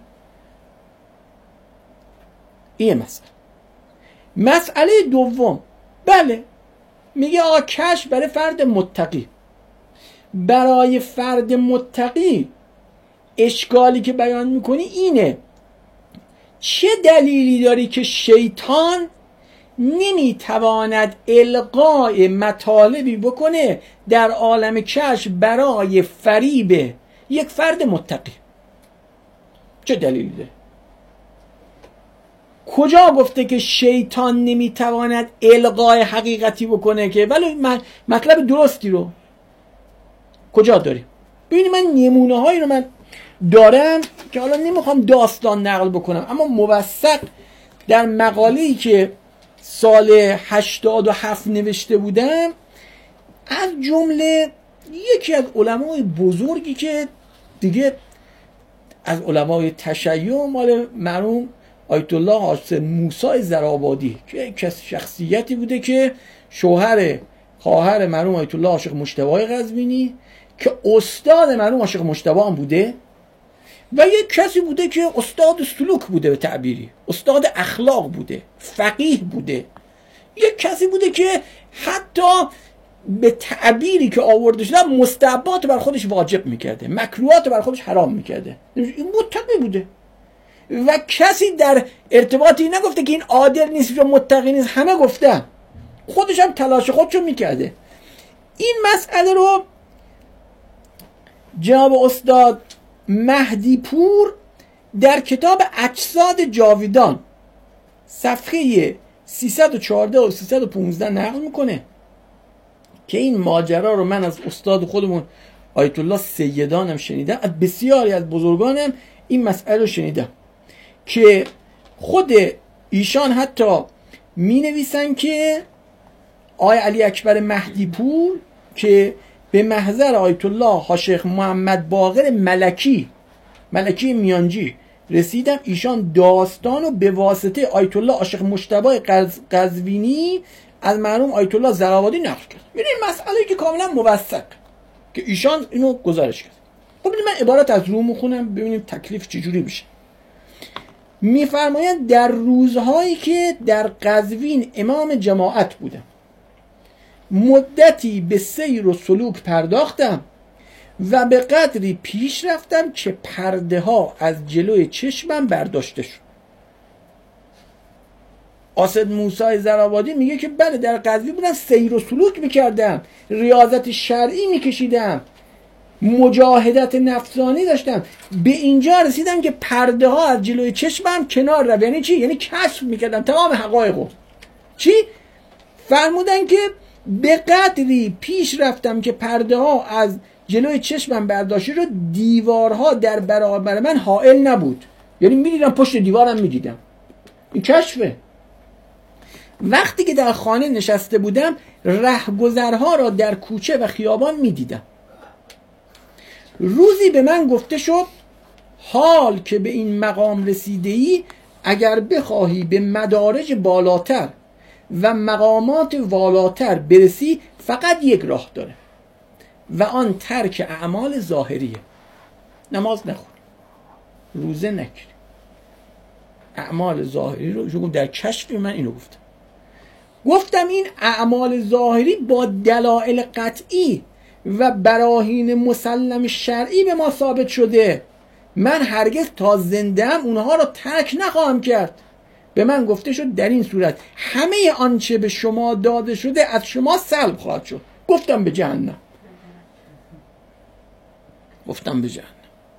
این مسئله. مسئله دوم، بله میگه آقا کشف برای فرد متقی. برای فرد متقی اشکالی که بیان میکنی اینه، چه دلیلی داری که شیطان نمیتواند القای مطالبی بکنه در عالم کشف برای فریب یک فرد متقی؟ چه دلیلی داره؟ کجا گفته که شیطان نمیتواند القای حقیقتی بکنه که ولی مطلب درستی رو کجا داریم؟ ببینید من نمونه هایی رو من دارم که حالا نمیخوام داستان نقل بکنم، اما موثق در مقاله‌ای که سال هشتاد و هفت نوشته بودم، از جمله یکی از علمای بزرگی که دیگه از علمای تشیع مال مرحوم آیت الله حاج موسی زرآبادی که کس شخصیتی بوده که شوهر خواهر مرحوم آیت الله عاشق مجتبی قزوینی که استاد مرحوم عاشق مجتبی هم بوده و یک کسی بوده که استاد سلوک بوده، به تعبیری استاد اخلاق بوده، فقیه بوده، یک کسی بوده که حتی به تعبیری که آورده شده مستحبات بر خودش واجب میکرده، مکروهات بر خودش حرام میکرده، این متقی بوده و کسی در ارتباطی نگفته که این عادل نیست یا متقی نیست، همه گفتن، خودش هم تلاش خودشو میکرده. این مسئله رو جناب استاد مهدی پور در کتاب اجساد جاویدان صفحه سیصد و چهارده و سیصد و پانزده نقل میکنه که این ماجرا رو من از استاد خودمون آیت الله سیدانم شنیدم، از بسیاری از بزرگانم این مسئله رو شنیدم که خود ایشان حتی می نویسن که آقای علی اکبر مهدی پور که به محضر آیت الله حاشیخ محمد باقر ملکی ملکی میانجی رسیدم، ایشان داستانو به واسطه آیت الله عاشق مجتبی قزوینی از مرحوم آیت الله زرآبادی نقل کرد. یعنی این مسئله که کاملا موثق که ایشان اینو گزارش کرد. خب ببینید من عبارت از رو میخونم ببینیم تکلیف چجوری میشه. میفرمایند در روزهایی که در قزوین امام جماعت بودم، مدتی به سیر و سلوک پرداختم و به قدری پیش رفتم که پرده ها از جلوی چشمم برداشته شد. آسد موسی زرآبادی میگه که بله در قزوین بودم، سیر و سلوک میکردم، ریاضت شرعی میکشیدم، مجاهدت نفسانی داشتم، به اینجا رسیدم که پرده ها از جلوی چشمم کنار رفت. یعنی چی؟ یعنی کشف میکردم تمام حقایقو. چی؟ فرمودن که به قدری پیش رفتم که پرده ها از جلوی چشمم برداشته رو، دیوارها در برابر من حائل نبود. یعنی میدیدم پشت دیوارم میدیدم. این کشفه. وقتی که در خانه نشسته بودم رهگذرها را در کوچه و خیابان میدیدم. روزی به من گفته شد حال که به این مقام رسیده ای، اگر بخواهی به مدارج بالاتر و مقامات والاتر برسی فقط یک راه داره و آن ترک اعمال ظاهریه. نماز نخون، روزه نکن، اعمال ظاهری رو شما در کشف من اینو گفتم. گفتم این اعمال ظاهری با دلایل قطعی و براهین مسلم شرعی به ما ثابت شده، من هرگز تا زنده‌ام اونها رو ترک نخواهم کرد. به من گفته شد در این صورت همه آنچه به شما داده شده از شما سلب خواهد شد. گفتم به جهنم. گفتم به جهنم.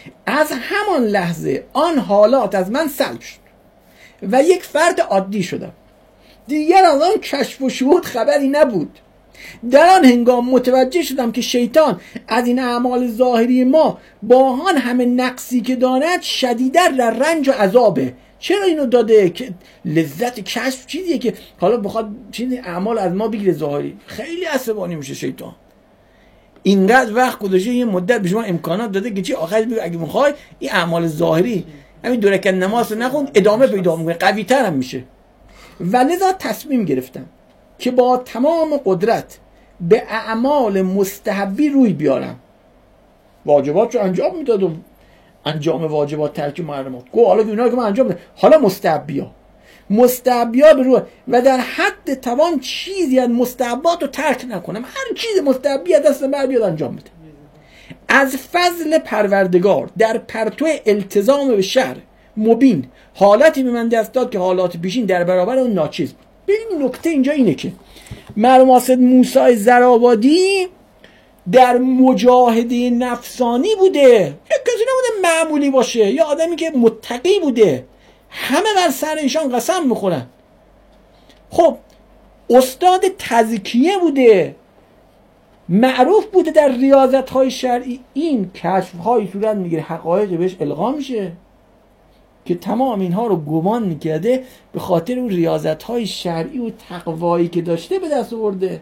از همان لحظه آن حالات از من سلب شد و یک فرد عادی شدم. دیگر از آن کشف و شهود خبری نبود. در آن هنگام متوجه شدم که شیطان از این اعمال ظاهری ما با آن همه نقصی که دارد شدیدتر در رنج و عذابه. چرا اینو داده؟ که لذت کشف چیزیه که حالا بخواد چیزی اعمال از ما بگیره ظاهری. خیلی عصبانی میشه شیطان. اینقدر وقت گذاشته یه مدت به شما امکانات داده که چی آخرش بگه اگه میخوای این اعمال ظاهری همین دو رکعت نماز رو نخون ادامه پیدا میکنه، قوی تر هم میشه. و لذا تصمیم گرفتم که با تمام قدرت به اعمال مستحبی روی بیارم. واجبات رو انجام میداد و انجام واجبات ترک محرمات. گو حالا اینا که من انجام میدم، حالا مستحبیا مستحبیا به روی و در حد توان چیزی از مستحبات رو ترک نکنم. هر چیز مستحبی دست من بیاد انجام بده. از فضل پروردگار در پرتو التزام به شرع مبین حالتی به من دست داد که حالات پیشین در برابر اون ناچیز بود. ببین نکته اینجا اینه که مرحوم حاسد موسی زرآبادی در مجاهده نفسانی بوده، یک کسی نبوده معمولی باشه، یا آدمی که متقی بوده، همه بر سر ایشان قسم میخورن. خب استاد تزکیه بوده، معروف بوده در ریاضت های شرعی. این کشف های صورت میگیره، حقایق بهش القا میشه که تمام اینها رو گمان میکرده به خاطر اون ریاضت های شرعی و تقوایی که داشته به دست آورده.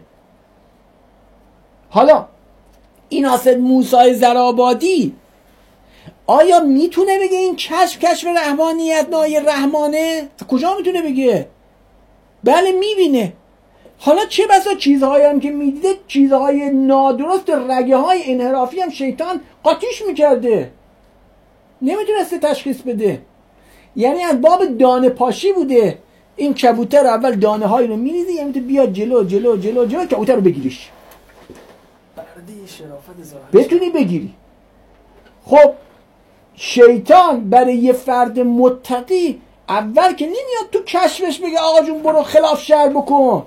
حالا این حاسد موسی زرآبادی آیا میتونه بگه این کشف کشف رحمانیت نای رحمانه؟ کجا میتونه بگه؟ بله میبینه. حالا چه بسا چیزهایی هم که میدیده چیزهای نادرست، رگه های انحرافی هم شیطان قاطیش میکرده، نمیتونسته تشخیص بده. یعنی از باب دانه پاشی بوده. این کبوتر اول دانه هایی رو میریزه، یعنی بیاد جلو جلو جلو جلو کبوتر رو بگیریش،
برده شرافت ظاهری
بتونی بگیری. خب شیطان برای یه فرد متقی اول که نمیاد تو کشفش بگه آقا جون برو خلاف شرع بکن،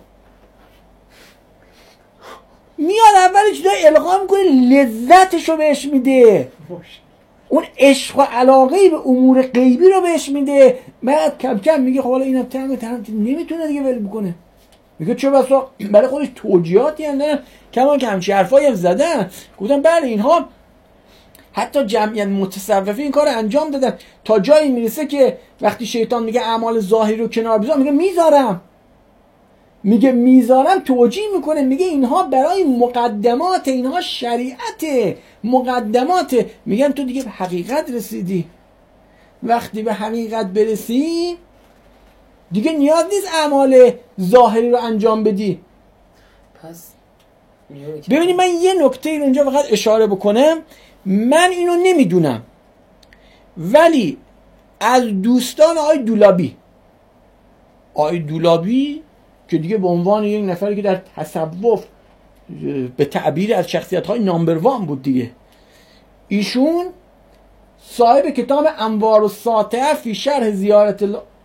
میاد اول چیزای القا میکنه، لذتشو بهش میده، اون عشق و علاقه به امور غیبی رو بهش میده. بعد کم کم میگه خب حالا اینم تنگ تنگ نمیتونه دیگه ول بکنه. میگه چه بسا برای خودش توجیهاتی نه کمان که همچی حرفایی هم زدن. گفتم بله اینها حتی جمعیت متصوفی این کار انجام دادن تا جایی میرسه که وقتی شیطان میگه اعمال ظاهری رو کنار بذار، میگه میذارم میگه میذارم توجیه میکنه، میگه اینها برای مقدمات، اینها شریعت مقدمات. میگن تو دیگه به حقیقت رسیدی، وقتی به حقیقت برسی دیگه نیاز نیست اعمال ظاهری رو انجام بدی.
پس
ببینید من یه نکته رو اینجا فقط اشاره بکنم. من اینو نمیدونم ولی از دوستان آقای دولابی آقای دولابی که دیگه به عنوان یک نفری که در تصوف به تعبیر از شخصیت‌های نامبر وان بود دیگه، ایشون صاحب کتاب انوار الساطعه فی شرح زیارت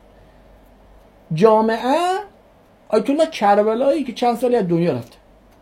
جامعه آیت الله کربلایی که چند سالی از دنیا رفته،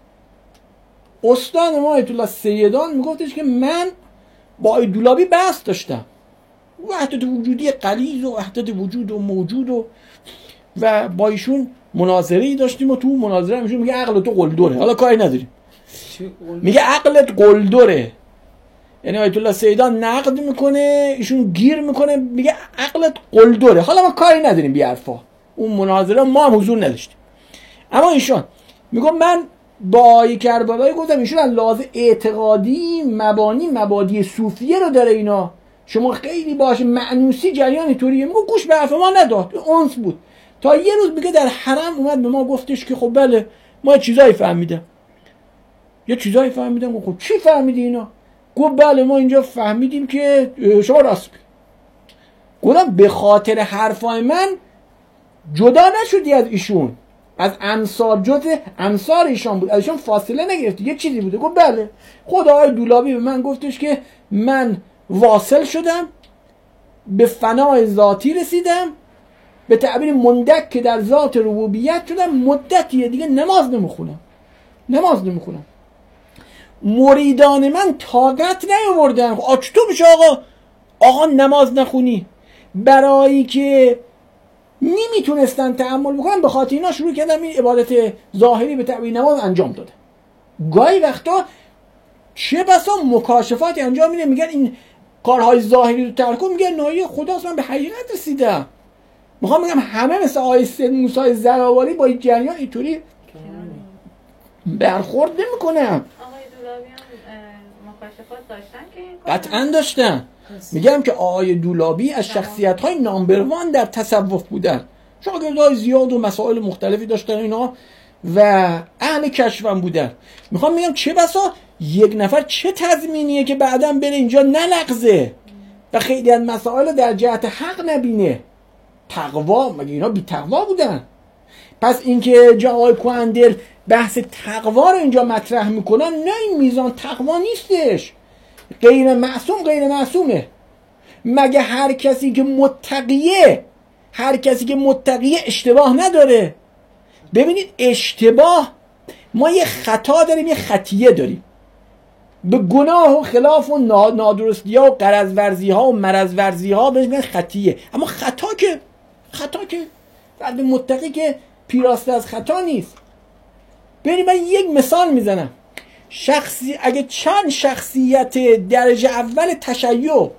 استاد ما آیت الله سیدان میگفتش که من با آیت دولابی بحث داشتم، وحدت وجودی غلیظ و وحدت وجود و موجود و و با ایشون مناظره‌ای داشتیم و تو مناظره میشون میگه عقل تو قلدره. حالا کاری نداریم، میگه عقلت قلدره، یعنی آیت الله سیدان نقد میکنه ایشون گیر میکنه میگه عقلت قلدره. حالا ما کاری نداریم بی حرفا، اون مناظره ما هم حضور نداشتیم. اما ایشون میگه من با آیه کربلایی گفتم ایشون از لحاظ اعتقادی مبانی مبادی صوفیه رو داره، اینا شما خیلی باشه معنوسی جریان طوریه. میگه گوش به حرف ما نداد، اونس بود. تا یه روز میگه در حرم اومد به ما گفتش که خب بله ما چیزایی فهمیدم، یه چیزایی فهمیدم. خب چی فهمیدی اینا؟ گفت بله ما اینجا فهمیدیم که شما راست میگی. گفتم به خاطر حرفای من جدا نشدی از ایشون، از انصار، جزء انصار ایشان بود، از ایشان فاصله نگرفتی، یه چیزی بوده. گفت بله. خدای دولابی به من گفتش که من واصل شدم، به فنای ذاتی رسیدم، به تعبیر مندک که در ذات ربوبیت شدم، مدتیه دیگه نماز نمیخونم نماز نمیخونم. مریدان من طاقت نیاوردن. آ چطور بشه آقا آقا نماز نخونی، برایی که نمیتونستن تحمل بکنن به خاطر اینا شروع کردن این عبادت ظاهری به تعبیر نماز انجام داده. گاهی وقتا چه بسا مکاشفاتی انجام میده، میگن این کارهای ظاهری رو ترک کن، میگن نایی خداست، من به حقیقت رسیدم. میخوام بگم همه مثل آقای سید موسی زراواری با این جریان اینطوری برخورد نمیکنن.
آقای دولابی هم مکاشفات داشتن که این کار
قطعا داشتن. میگم که آقای دولابی از شخصیت‌های نامبر وان در تصوف بودن، شاگردای زیاد و مسائل مختلفی داشتن اینا و اهل کشفم بودن. میخوام میگم چه بسا یک نفر چه تضمینیه که بعداً بره اینجا نلغزه و خیلی از مسائل در جهت حق نبینه. تقوا، مگه اینا بی تقوا بودن؟ پس اینکه جا آقای کوهندل بحث تقوا رو اینجا مطرح میکنن، نه این میزان تقوا نیستش. غیر معصوم غیر معصومه. مگه هر کسی که متقیه هر کسی که متقیه اشتباه نداره؟ ببینید اشتباه، ما یه خطا داریم یه خطیه داریم. به گناه و خلاف و نادرستی ها و غرض ورزی ها و مرض ورزی ها بهش میگن خطیه. اما خطا که خطا که فرد متقی که پیراسته از خطا نیست. ببینید من یک مثال میزنم. شخصی اگه چند شخصیت درجه اول تشیع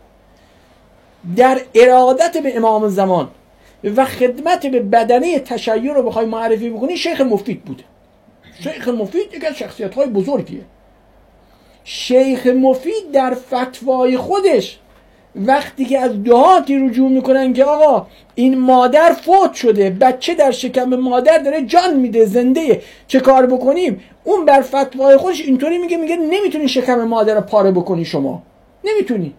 در ارادت به امام زمان و خدمت به بدنه تشیع رو بخوای معرفی بکنی، شیخ مفید بوده. شیخ مفید یک از شخصیت‌های بزرگیه. شیخ مفید در فتوای خودش وقتی که از دهاتی رجوع میکنن که آقا این مادر فوت شده، بچه در شکم مادر داره جان میده، زنده، چه کار بکنیم؟ اون بر فتوای خودش اینطوری میگه میگه نمیتونی شکم مادر رو پاره بکنی، شما نمیتونی.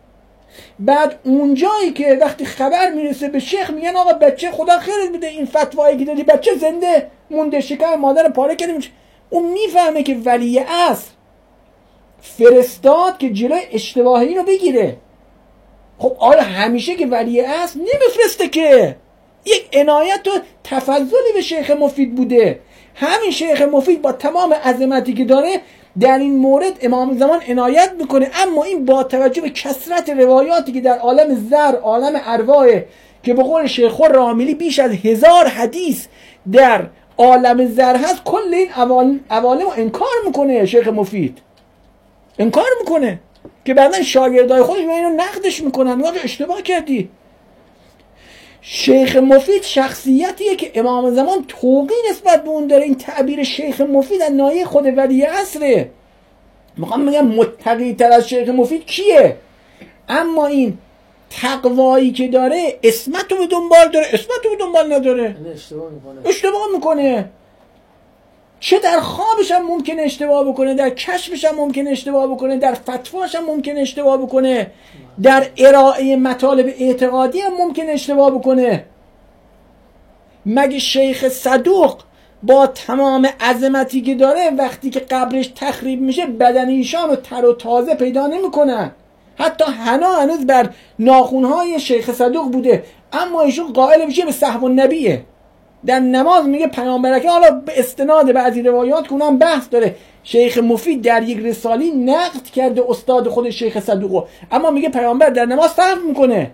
بعد اونجایی که وقتی خبر میرسه به شیخ میگن آقا بچه خدا خیرت بده، این فتوایی که دادی بچه زنده مونده، شکم مادر رو پاره کردیم. اون میفهمه که ولی اصل فرستاد که جلوی اشتباهی اینو بگیره. خب آره همیشه که ولی اصل نمیفرسته که. یک عنایت و تفضلی به شیخ مفید بوده. همین شیخ مفید با تمام عظمتی که داره در این مورد امام زمان عنایت میکنه، اما این با توجه به کثرت روایاتی که در عالم زر، عالم ارواح، که به قول شیخ رامیلی بیش از هزار حدیث در عالم زر هست، کل این عوالم رو انکار میکنه. شیخ مفید انکار میکنه که بعدن شاگردای خودش اینو نقدش میکنن، میگن اشتباه کردی. شیخ مفید شخصیتیه که امام زمان توقی نسبت به اون داره. این تعبیر شیخ مفید از ناحیه خود ولی عصره. میخوام بگم متقی تر از شیخ مفید کیه؟ اما این تقوایی که داره اسمت رو به دنبال داره، اسمت رو به دنبال نداره،
اشتباه میکنه
اشتباه میکنه. چه در خوابش هم ممکنه اشتباه بکنه، در کشفش هم ممکنه اشتباه بکنه، در فتواش هم ممکنه اشتباه بکنه، در ارائه مطالب اعتقادی هم ممکنه اشتباه بکنه. مگه شیخ صدوق با تمام عظمتی که داره وقتی که قبرش تخریب میشه بدن ایشان رو تر و تازه پیدا نمیکنن؟ حتی حنا هنوز بر ناخونهای شیخ صدوق بوده، اما ایشون قائل میشه به سهو النبیه. در نماز میگه پیامبر که حالا به استناد بعضی روایات که اونم بحث داره، شیخ مفید در یک رسالی نقد کرده استاد خود شیخ صدوق، اما میگه پیامبر در نماز سهو میکنه.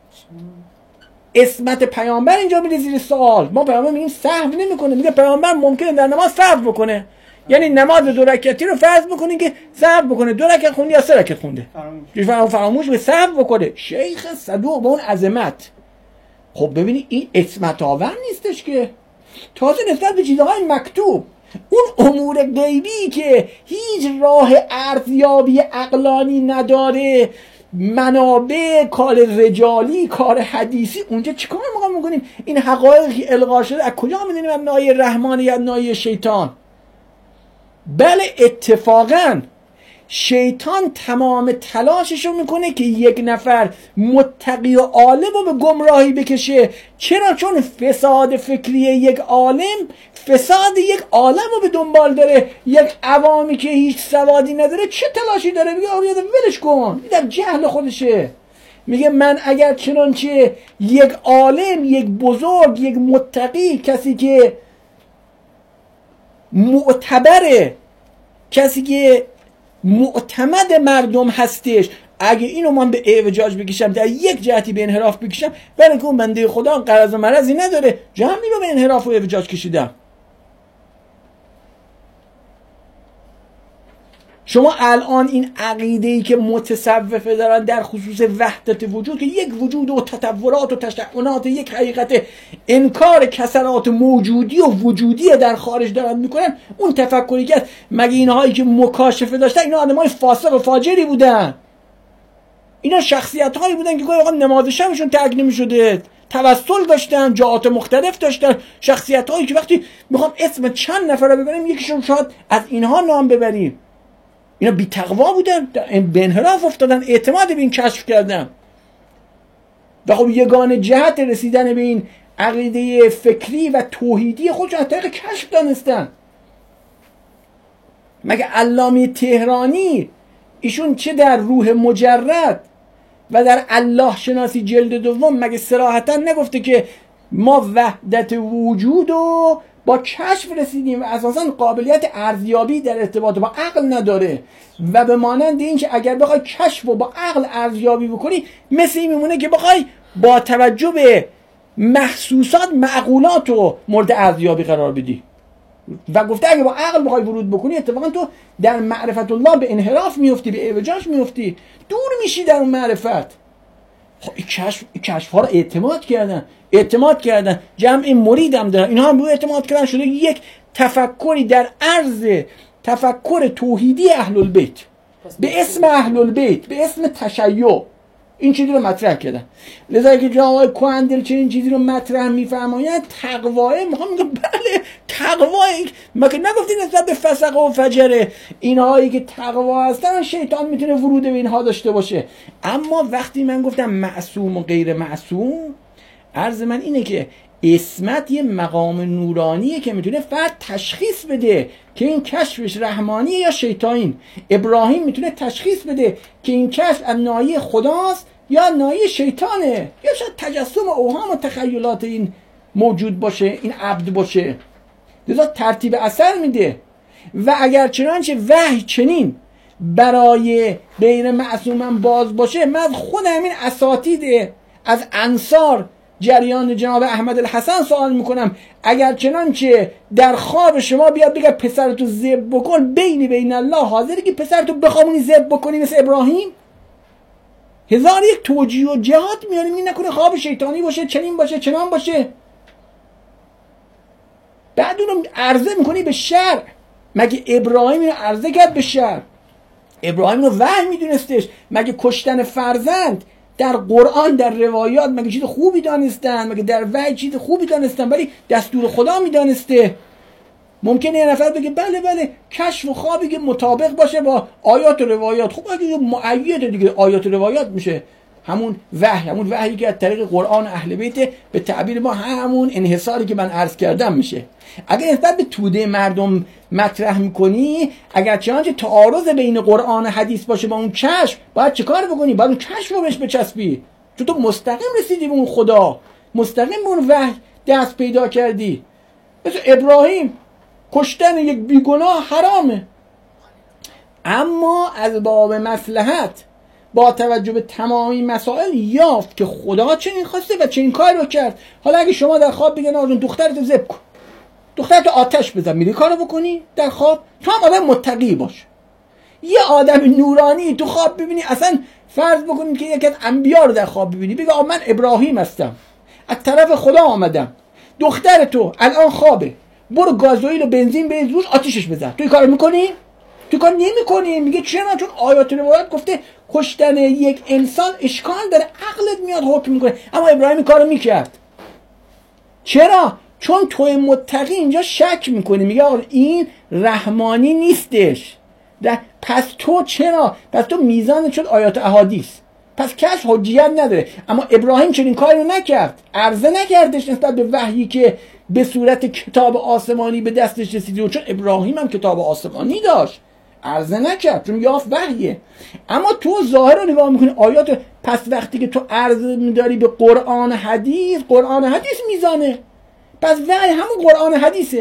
اسمت پیامبر اینجا میره زیر سوال. ما پیامبر میگیم سهو نمیکنه، میگه پیامبر ممکنه در نماز سهو بکنه. یعنی نماز دو رکعتی رو فرض بکنین که سهو بکنه، دو رکعت خونده یا سه رکعت خونده، فراموش فراموش به سهو بکنه. شیخ صدوق با اون عظمت، خب ببینید این اسمت آور نیستش که. تازه نسبت به چیزهای مکتوب، اون امور غیبی که هیچ راه ارزیابی عقلانی نداره، منابع کار رجالی، کار حدیثی، اونجا چیکار می‌خوام می‌کنیم؟ این حقایقی القا شده از کجا می‌دونیم؟ از ناحیه رحمان یا ناحیه شیطان؟ بله اتفاقاً شیطان تمام تلاششو میکنه که یک نفر متقی و عالم رو به گمراهی بکشه. چرا؟ چون فساد فکری یک عالم فساد یک عالم رو به دنبال داره. یک عوامی که هیچ سوادی نداره چه تلاشی داره؟ میگه آقا ولش کن، در جهل خودشه. میگه من اگر چنانچه یک عالم، یک بزرگ، یک متقی، کسی که معتبره، کسی که معتمد مردم هستش. اگه اینو من به اعوجاج بکشم، در یک جهتی به انحراف بکشم، برای که اون بنده خدا غرض و مرضی نداره، جمعی رو به انحراف و اعوجاج کشیدم. شما الان این عقیده‌ای که متصوفه دارن در خصوص وحدت وجود، که یک وجود و تطورات و تشعنات یک حقیقت، انکار کسرات موجودی و وجودی در خارج دارن میکنن، اون تفکری که مگه اینهایی که مکاشفه داشتن اینا آدمای فاسق و فاجری بودن؟ اینا شخصیت هایی بودن که گاهی نماز شبشون ترک نمیشده، توسل داشتن، جهات مختلف داشتن، شخصیت هایی که وقتی میخوام اسم چند نفر رو ببریم یکیشون شاید از اینها نام ببریم. اینا بی تقوا بودن، به انحراف افتادن، اعتماد به این کشف کردن و خب یگانه جهت رسیدن به این عقیده فکری و توحیدی خودشون از طریق کشف دانستن. مگه علامه تهرانی ایشون چه در روح مجرد و در الله شناسی جلد دوم مگه صراحتا نگفته که ما وحدت وجود و با کشف رسیدیم و اساسا قابلیت ارزیابی در ارتباط با عقل نداره و به مانند این که اگر بخوای کشف و با عقل ارزیابی بکنی مثل این میمونه که بخوای با توجه به محسوسات معقولات رو مورد ارزیابی قرار بدی و گفته اگه با عقل بخوای ورود بکنی اتفاقا تو در معرفت الله به انحراف میفتی، به اعوجاج میفتی، دور میشی در اون معرفت. خب این کشف این کشف ها رو اعتماد کردن اعتماد کردن جمع مرید هم دارن، اینها هم روی اعتماد کردن شده یک تفکری در عرض تفکر توحیدی اهل البیت به اسم اهل البیت، به اسم تشیع این چیزی رو مطرح کردن. لذا که جناب آقای کوهندل چنین چیزی رو مطرح میفرمایند، تقواه میخوام میگم بله تقواه، مگه نگفتین نسبت به فسق و فجره اینهایی که تقوا هستن شیطان میتونه ورود به اینها داشته باشه. اما وقتی من گفتم معصوم و غیر معصوم، عرض من اینه که اسمت یه مقام نورانیه که میتونه فرد تشخیص بده که این کشفش رحمانیه یا شیطانی. ابراهیم میتونه تشخیص بده که این کشف از ناحیه خداست یا ناحیه شیطانه، یا شاید تجسم اوهام و تخیلات این موجود باشه، این عبد باشه. لذا ترتیب اثر میده. و اگر چنانچه وحی چنین برای غیر معصومن باز باشه، من خود همین اساتید از انصار جریان جناب احمد الحسن سوال میکنم، اگر چنانچه در خواب شما بیاد بگه پسرتو ذبح بکن، بینی بین الله حاضری که پسرتو بخوابونی ذبح بکنی مثل ابراهیم؟ هزار یک توجیه و جهات میاریم، این نکنه خواب شیطانی باشه، چنین باشه، چنان باشه. بعد اونو عرضه میکنی به شرع. مگه ابراهیم اینو عرضه کرد به شرع؟ ابراهیم رو وحی میدونستش. مگه کشتن فرزند در قرآن در روایات مگه چیز خوبی دانستن؟ مگه در وحی چیز خوبی دانستن؟ ولی دستور خدا میدانسته. ممکنه یه نفر بگه بله بله کشف و خوابی که مطابق باشه با آیات و روایات، خب اگه مؤید دیگه آیات و روایات میشه همون وحی، همون وحی که از طریق قرآن اهل بیت به تعبیر ما همون انحصاری که من عرض کردم میشه. اگر نسبت به توده مردم مطرح میکنی، اگر چنانچه تعارض بین قرآن و حدیث باشه با اون کشف، باید چه کار بکنی؟ باید اون کشف رو بهش بچسبی، چون تو مستقیم رسیدی به اون خدا، مستقیم به اون وحی دست پیدا کردی. مثل ابراهیم کشتن یک بیگناه حرامه، اما از باب مصلحت با توجه به تمامی مسائل یافت که خدا چنین خواسته و چنین کار رو کرد. حالا اگه شما در خواب بگن آقا دخترتو ذبح کن، دخترتو آتش بزن، میری کارو بکنی در خواب؟ تو هم آدم متقی باش. یه آدم نورانی تو خواب ببینی، اصلا فرض بکنیم که یکی از انبیا رو در خواب ببینی، بگه آقا من ابراهیم هستم، از طرف خدا آمدم، دخترتو الان خوابه، برو گازوئیل و بنزین بریز روش آتیشش بزن. تو این کارو میکنی؟ تو کار نمی‌کنی. میگه چرا؟ چون آیات روایت گفته کشتن یک انسان اشکال داره، عقلت میاد حکم میکنه. اما ابراهیم این کارو میکرد. چرا؟ چون توی متقی اینجا شک میکنی، میگه آقا این رحمانی نیستش. پس تو چرا؟ پس تو میزان شد آیات احادیث، پس کشف حجیت نداره. اما ابراهیم چنین کاری رو نکرد، عرضه نکردش نسبت به وحیی که به صورت کتاب آسمانی به دستش رسیده، چون ابراهیم هم کتاب آسمانی داشت، عرضه نکرد چون یافت وحیه. اما تو ظاهر رو نگاه میکنی آیات، پس وقتی که تو عرضه میداری به قرآن حدیث، قرآن حدیث میزانه، پس وحی همون قرآن حدیثه.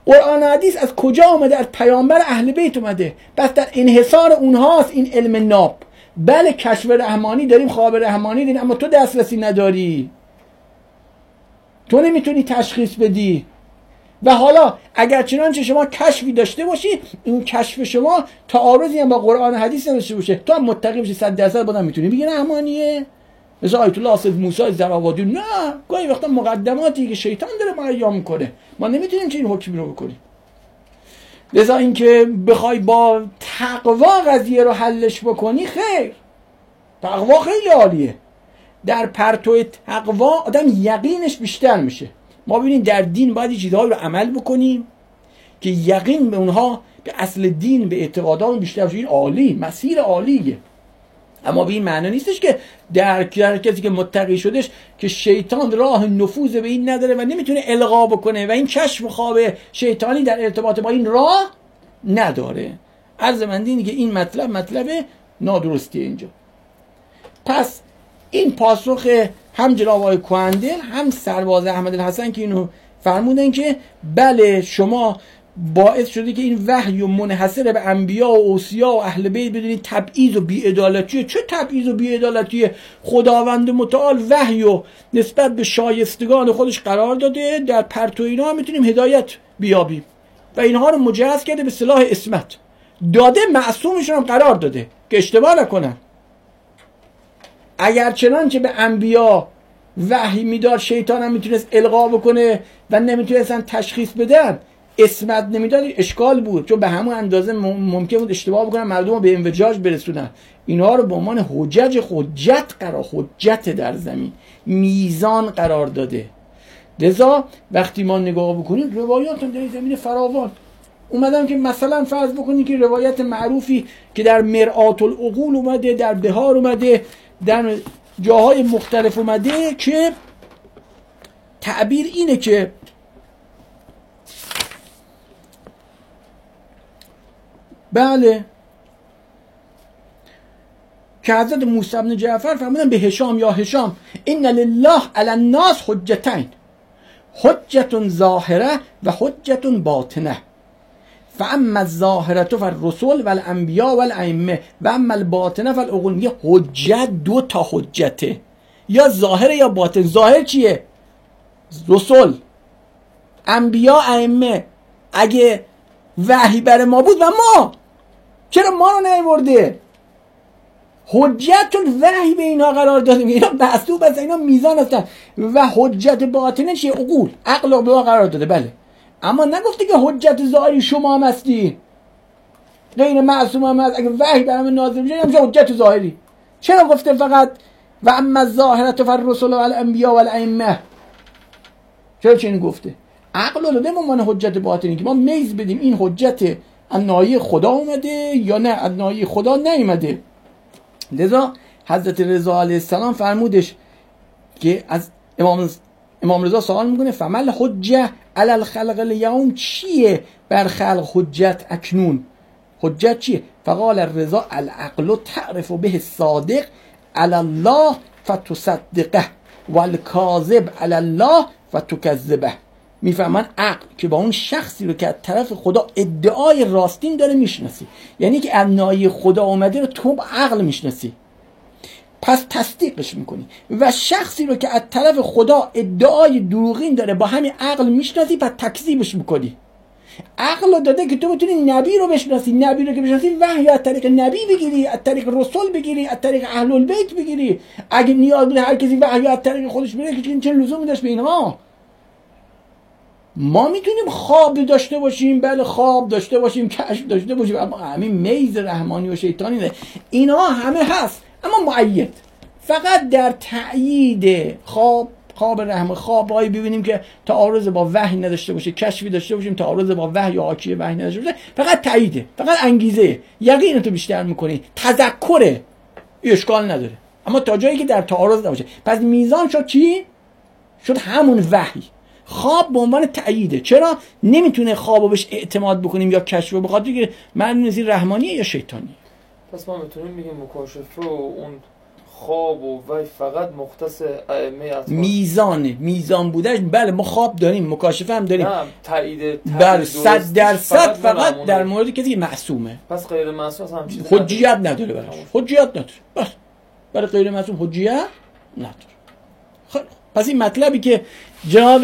قرآن حدیث از کجا اومده؟ از پیامبر اهل بیت اومده. بس در انحصار اونهاست این علم ناب. بله کشف رحمانی داریم، خواب رحمانی داریم، اما تو دسترسی نداری، تو نمیتونی تشخیص بدی. و حالا اگر چنانچه شما کشفی داشته باشی، این کشف شما تعارضی هم با قرآن حدیث نداشته باشه، تو هم متقی بشی صد درصد بازم میتونی بگی رحمانیه. مثلا آیت الله اسد موسی زراوادی، نه گاهی وقتا مقدماتی که شیطان داره مهیا میکنه، ما نمیتونیم چه این حکمی رو بکنیم. لذا اینکه بخوای با تقوا قضیه رو حلش بکنی، خیر، تقوا خیلی عالیه. در پرتو تقوا آدم یقینش بیشتر میشه. ما ببینیم در دین باید این چیزهایی رو عمل بکنیم که یقین به اونها، به اصل دین، به اعتقادات بیشتر بشه. این عالی، مسیر عالیه. اما به این معنی نیستش که در, در کسی که متقی شدش که شیطان راه نفوذ به این نداره و نمیتونه القا بکنه و این کشف خواب شیطانی در ارتباط با این راه نداره. عرض من اینه که این مطلب مطلب نادرستیه اینجا. پس این پاسخ هم جناب آقای کوهندل هم سرباز احمدالحسن که اینو فرمودن که بله شما باعث شده که این وحی و منحصر به انبیا و اوصیا و اهل بیت بدونید تبعیض و بی‌عدالتیه. چه تبعیض و بی‌عدالتیه؟ خداوند متعال وحی و نسبت به شایستگان خودش قرار داده، در پرتو اینا هم میتونیم هدایت بیابیم و اینها رو مجهز کرده به سلاح اسمت داده، معصومشون هم قرار داده که اشتباه نکنن. اگر چنانچه به انبیا وحی میداد شیطان هم میتونست القا بکنه و نمیتونستن تشخیص بدن، اسمت نمیداد، اشکال بود، چون به همون اندازه ممکن بود اشتباه بکنن، مردم رو به انفجاج برسونن. اینها رو به عنوان حجج حجت قرار، حجت در زمین میزان قرار داده. لذا وقتی ما نگاه بکنیم روایات هم در زمین فراوان اومدن که مثلا فرض بکنید که روایت معروفی که در مرآت العقول اومده، در بهار اومده، در جاهای مختلف اومده که تعبیر اینه که بله که حضرت موسی بن جعفر فرمودن به هشام یا هشام ان لله علی الناس حجتین، حجت ظاهره و حجت باطنه، فاما الظاهره فالرسل والانبیاء والائمه و اما الباطنه فالعقول. میگه حجت دو تا حجته، یا ظاهر یا باطن. ظاهر چیه؟ رسول، انبیاء، ائمه. اگه وحی بر ما بود و ما چرا ما رو نیورده؟ حجت چون وحی به اینا قرار دادیم، اینا بحثو بس اینا میزان هستن. و حجت باطنه چیه؟ عقول، عقل رو به ما قرار داده. بله، اما نگفته که حجت ظاهری شما هم هستی، غیر معصوم هم هست، اگه وحی بر من نازل بشه همچه حجت ظاهری. چرا گفته فقط و اما الظاهره فالرسل والانبیاء والائمه؟ چرا چنین گفته؟ عقل رو داده به عنوان حجت باطنی که ما میز بدیم این حجت از ناحیه خدا اومده یا نه از ناحیه خدا نیومده. لذا حضرت رضا علیه السلام فرمودش که از امام امام رضا سوال میکنه فمل حجه علی الخلق الیوم، چیه بر خلق حجت اکنون؟ حجت چیه؟ فقال الرضا العقل تعرف به الصادق علی الله فتصدقه والکاذب علی الله فتکذبه. میفهمن عقل که با اون شخصی رو که از طرف خدا ادعای راستین داره میشناسی، یعنی که از ناحیه خدا اومده رو تو با عقل میشناسی، پس تصدیقش میکنی. و شخصی رو که از طرف خدا ادعای دروغین داره با همین عقل میشناسی، پس تکذیبش میکنی. عقل رو داده که تو بتونی نبی رو بشناسی، نبی رو که بشناسی وحی از طریق نبی بگیری، از طریق رسول بگیری، از طریق اهل البیت بگیری. اگه نیاز بود هر کسی وحی از طریق خودش بگیره که چه لزومی داشت به اینها؟ ما میتونیم خواب داشته باشیم، بله خواب داشته باشیم، کشف داشته باشیم، اما همین میز رحمانی و شیطانی نه، اینا همه هست، اما مؤید. فقط در تأیید خواب، خواب رحم، خوابایی ببینیم که تعارض با وحی نداشته باشه، کشفی داشته باشیم تعارض با وحی یا حاکی وحی نداشته باشه، فقط تأییده، فقط انگیزه، یقینتو بیشتر میکنی، تذکره، اشکال نداره. اما تا جایی که در تعارض نباشه، پس میزان شد چی؟ شد همون وحی. خواب به عنوان تأییده. چرا نمیتونه خوابو بهش اعتماد بکنیم یا کشفو، به خاطر که معلومه رحمانیه یا شیطانیه.
پس ما میتونیم بگیم مکاشفه و اون خواب و وحی فقط مختص ائمه اطهار.
میزان میزان بودش بله ما خواب داریم، مکاشفه هم داریم،
نه تایید
بر صد درصد فقط در مورد کسی که معصومه.
پس غیر معصوم هم چیزی
حجیت نداره براش، حجیت نداره، بس برای غیر معصوم حجیت نداره. خب پس این مطلبی که جناب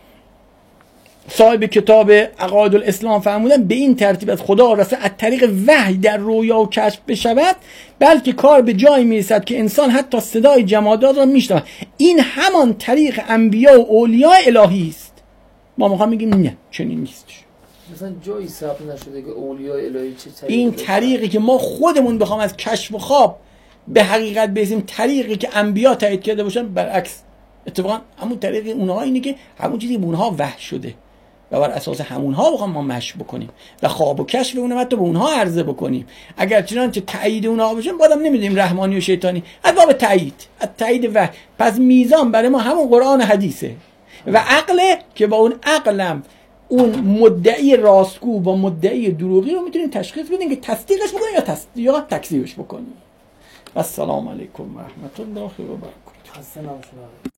صاحب کتاب عقاید الاسلام فرمودن به این ترتیب از خدا رسه از طریق وحی در رویا و کشف بشود، بلکه کار به جایی میرسد که انسان حتی صدای جمادات را میشنود. این همان طریق انبیا و اولیاء الهی است. ما میخوام بگیم نه چنین نیستش.
مثلا جایی ثبت نشده که اولیاء الهی چه طریقی؟
این طریقی که ما خودمون بخوام از کشف و خواب به حقیقت برسیم، طریقی که انبیا تایید کرده باشن، برعکس اتفاقا همون طریق اونها اینه که همون چیزی به اونها وحی شده و بر اساس همونها بخوام ما مشی بکنیم و خواب و کشف اونم حتی به اونها عرضه بکنیم. اگر چنانچه تایید اونها باشن بازم نمیدونیم رحمانی و شیطانی، از باب تایید، از تایید وحی. پس میزان برای ما همون قرآن و حدیثه و عقله که با اون عقلم اون مدعی راستگو با مدعی دروغی رو میتونیم تشخیص بدیم که تصدیقش بکنیم یا تصدیق یا تکذیبش بکنیم. السلام علیکم و رحمت الله و برکاته.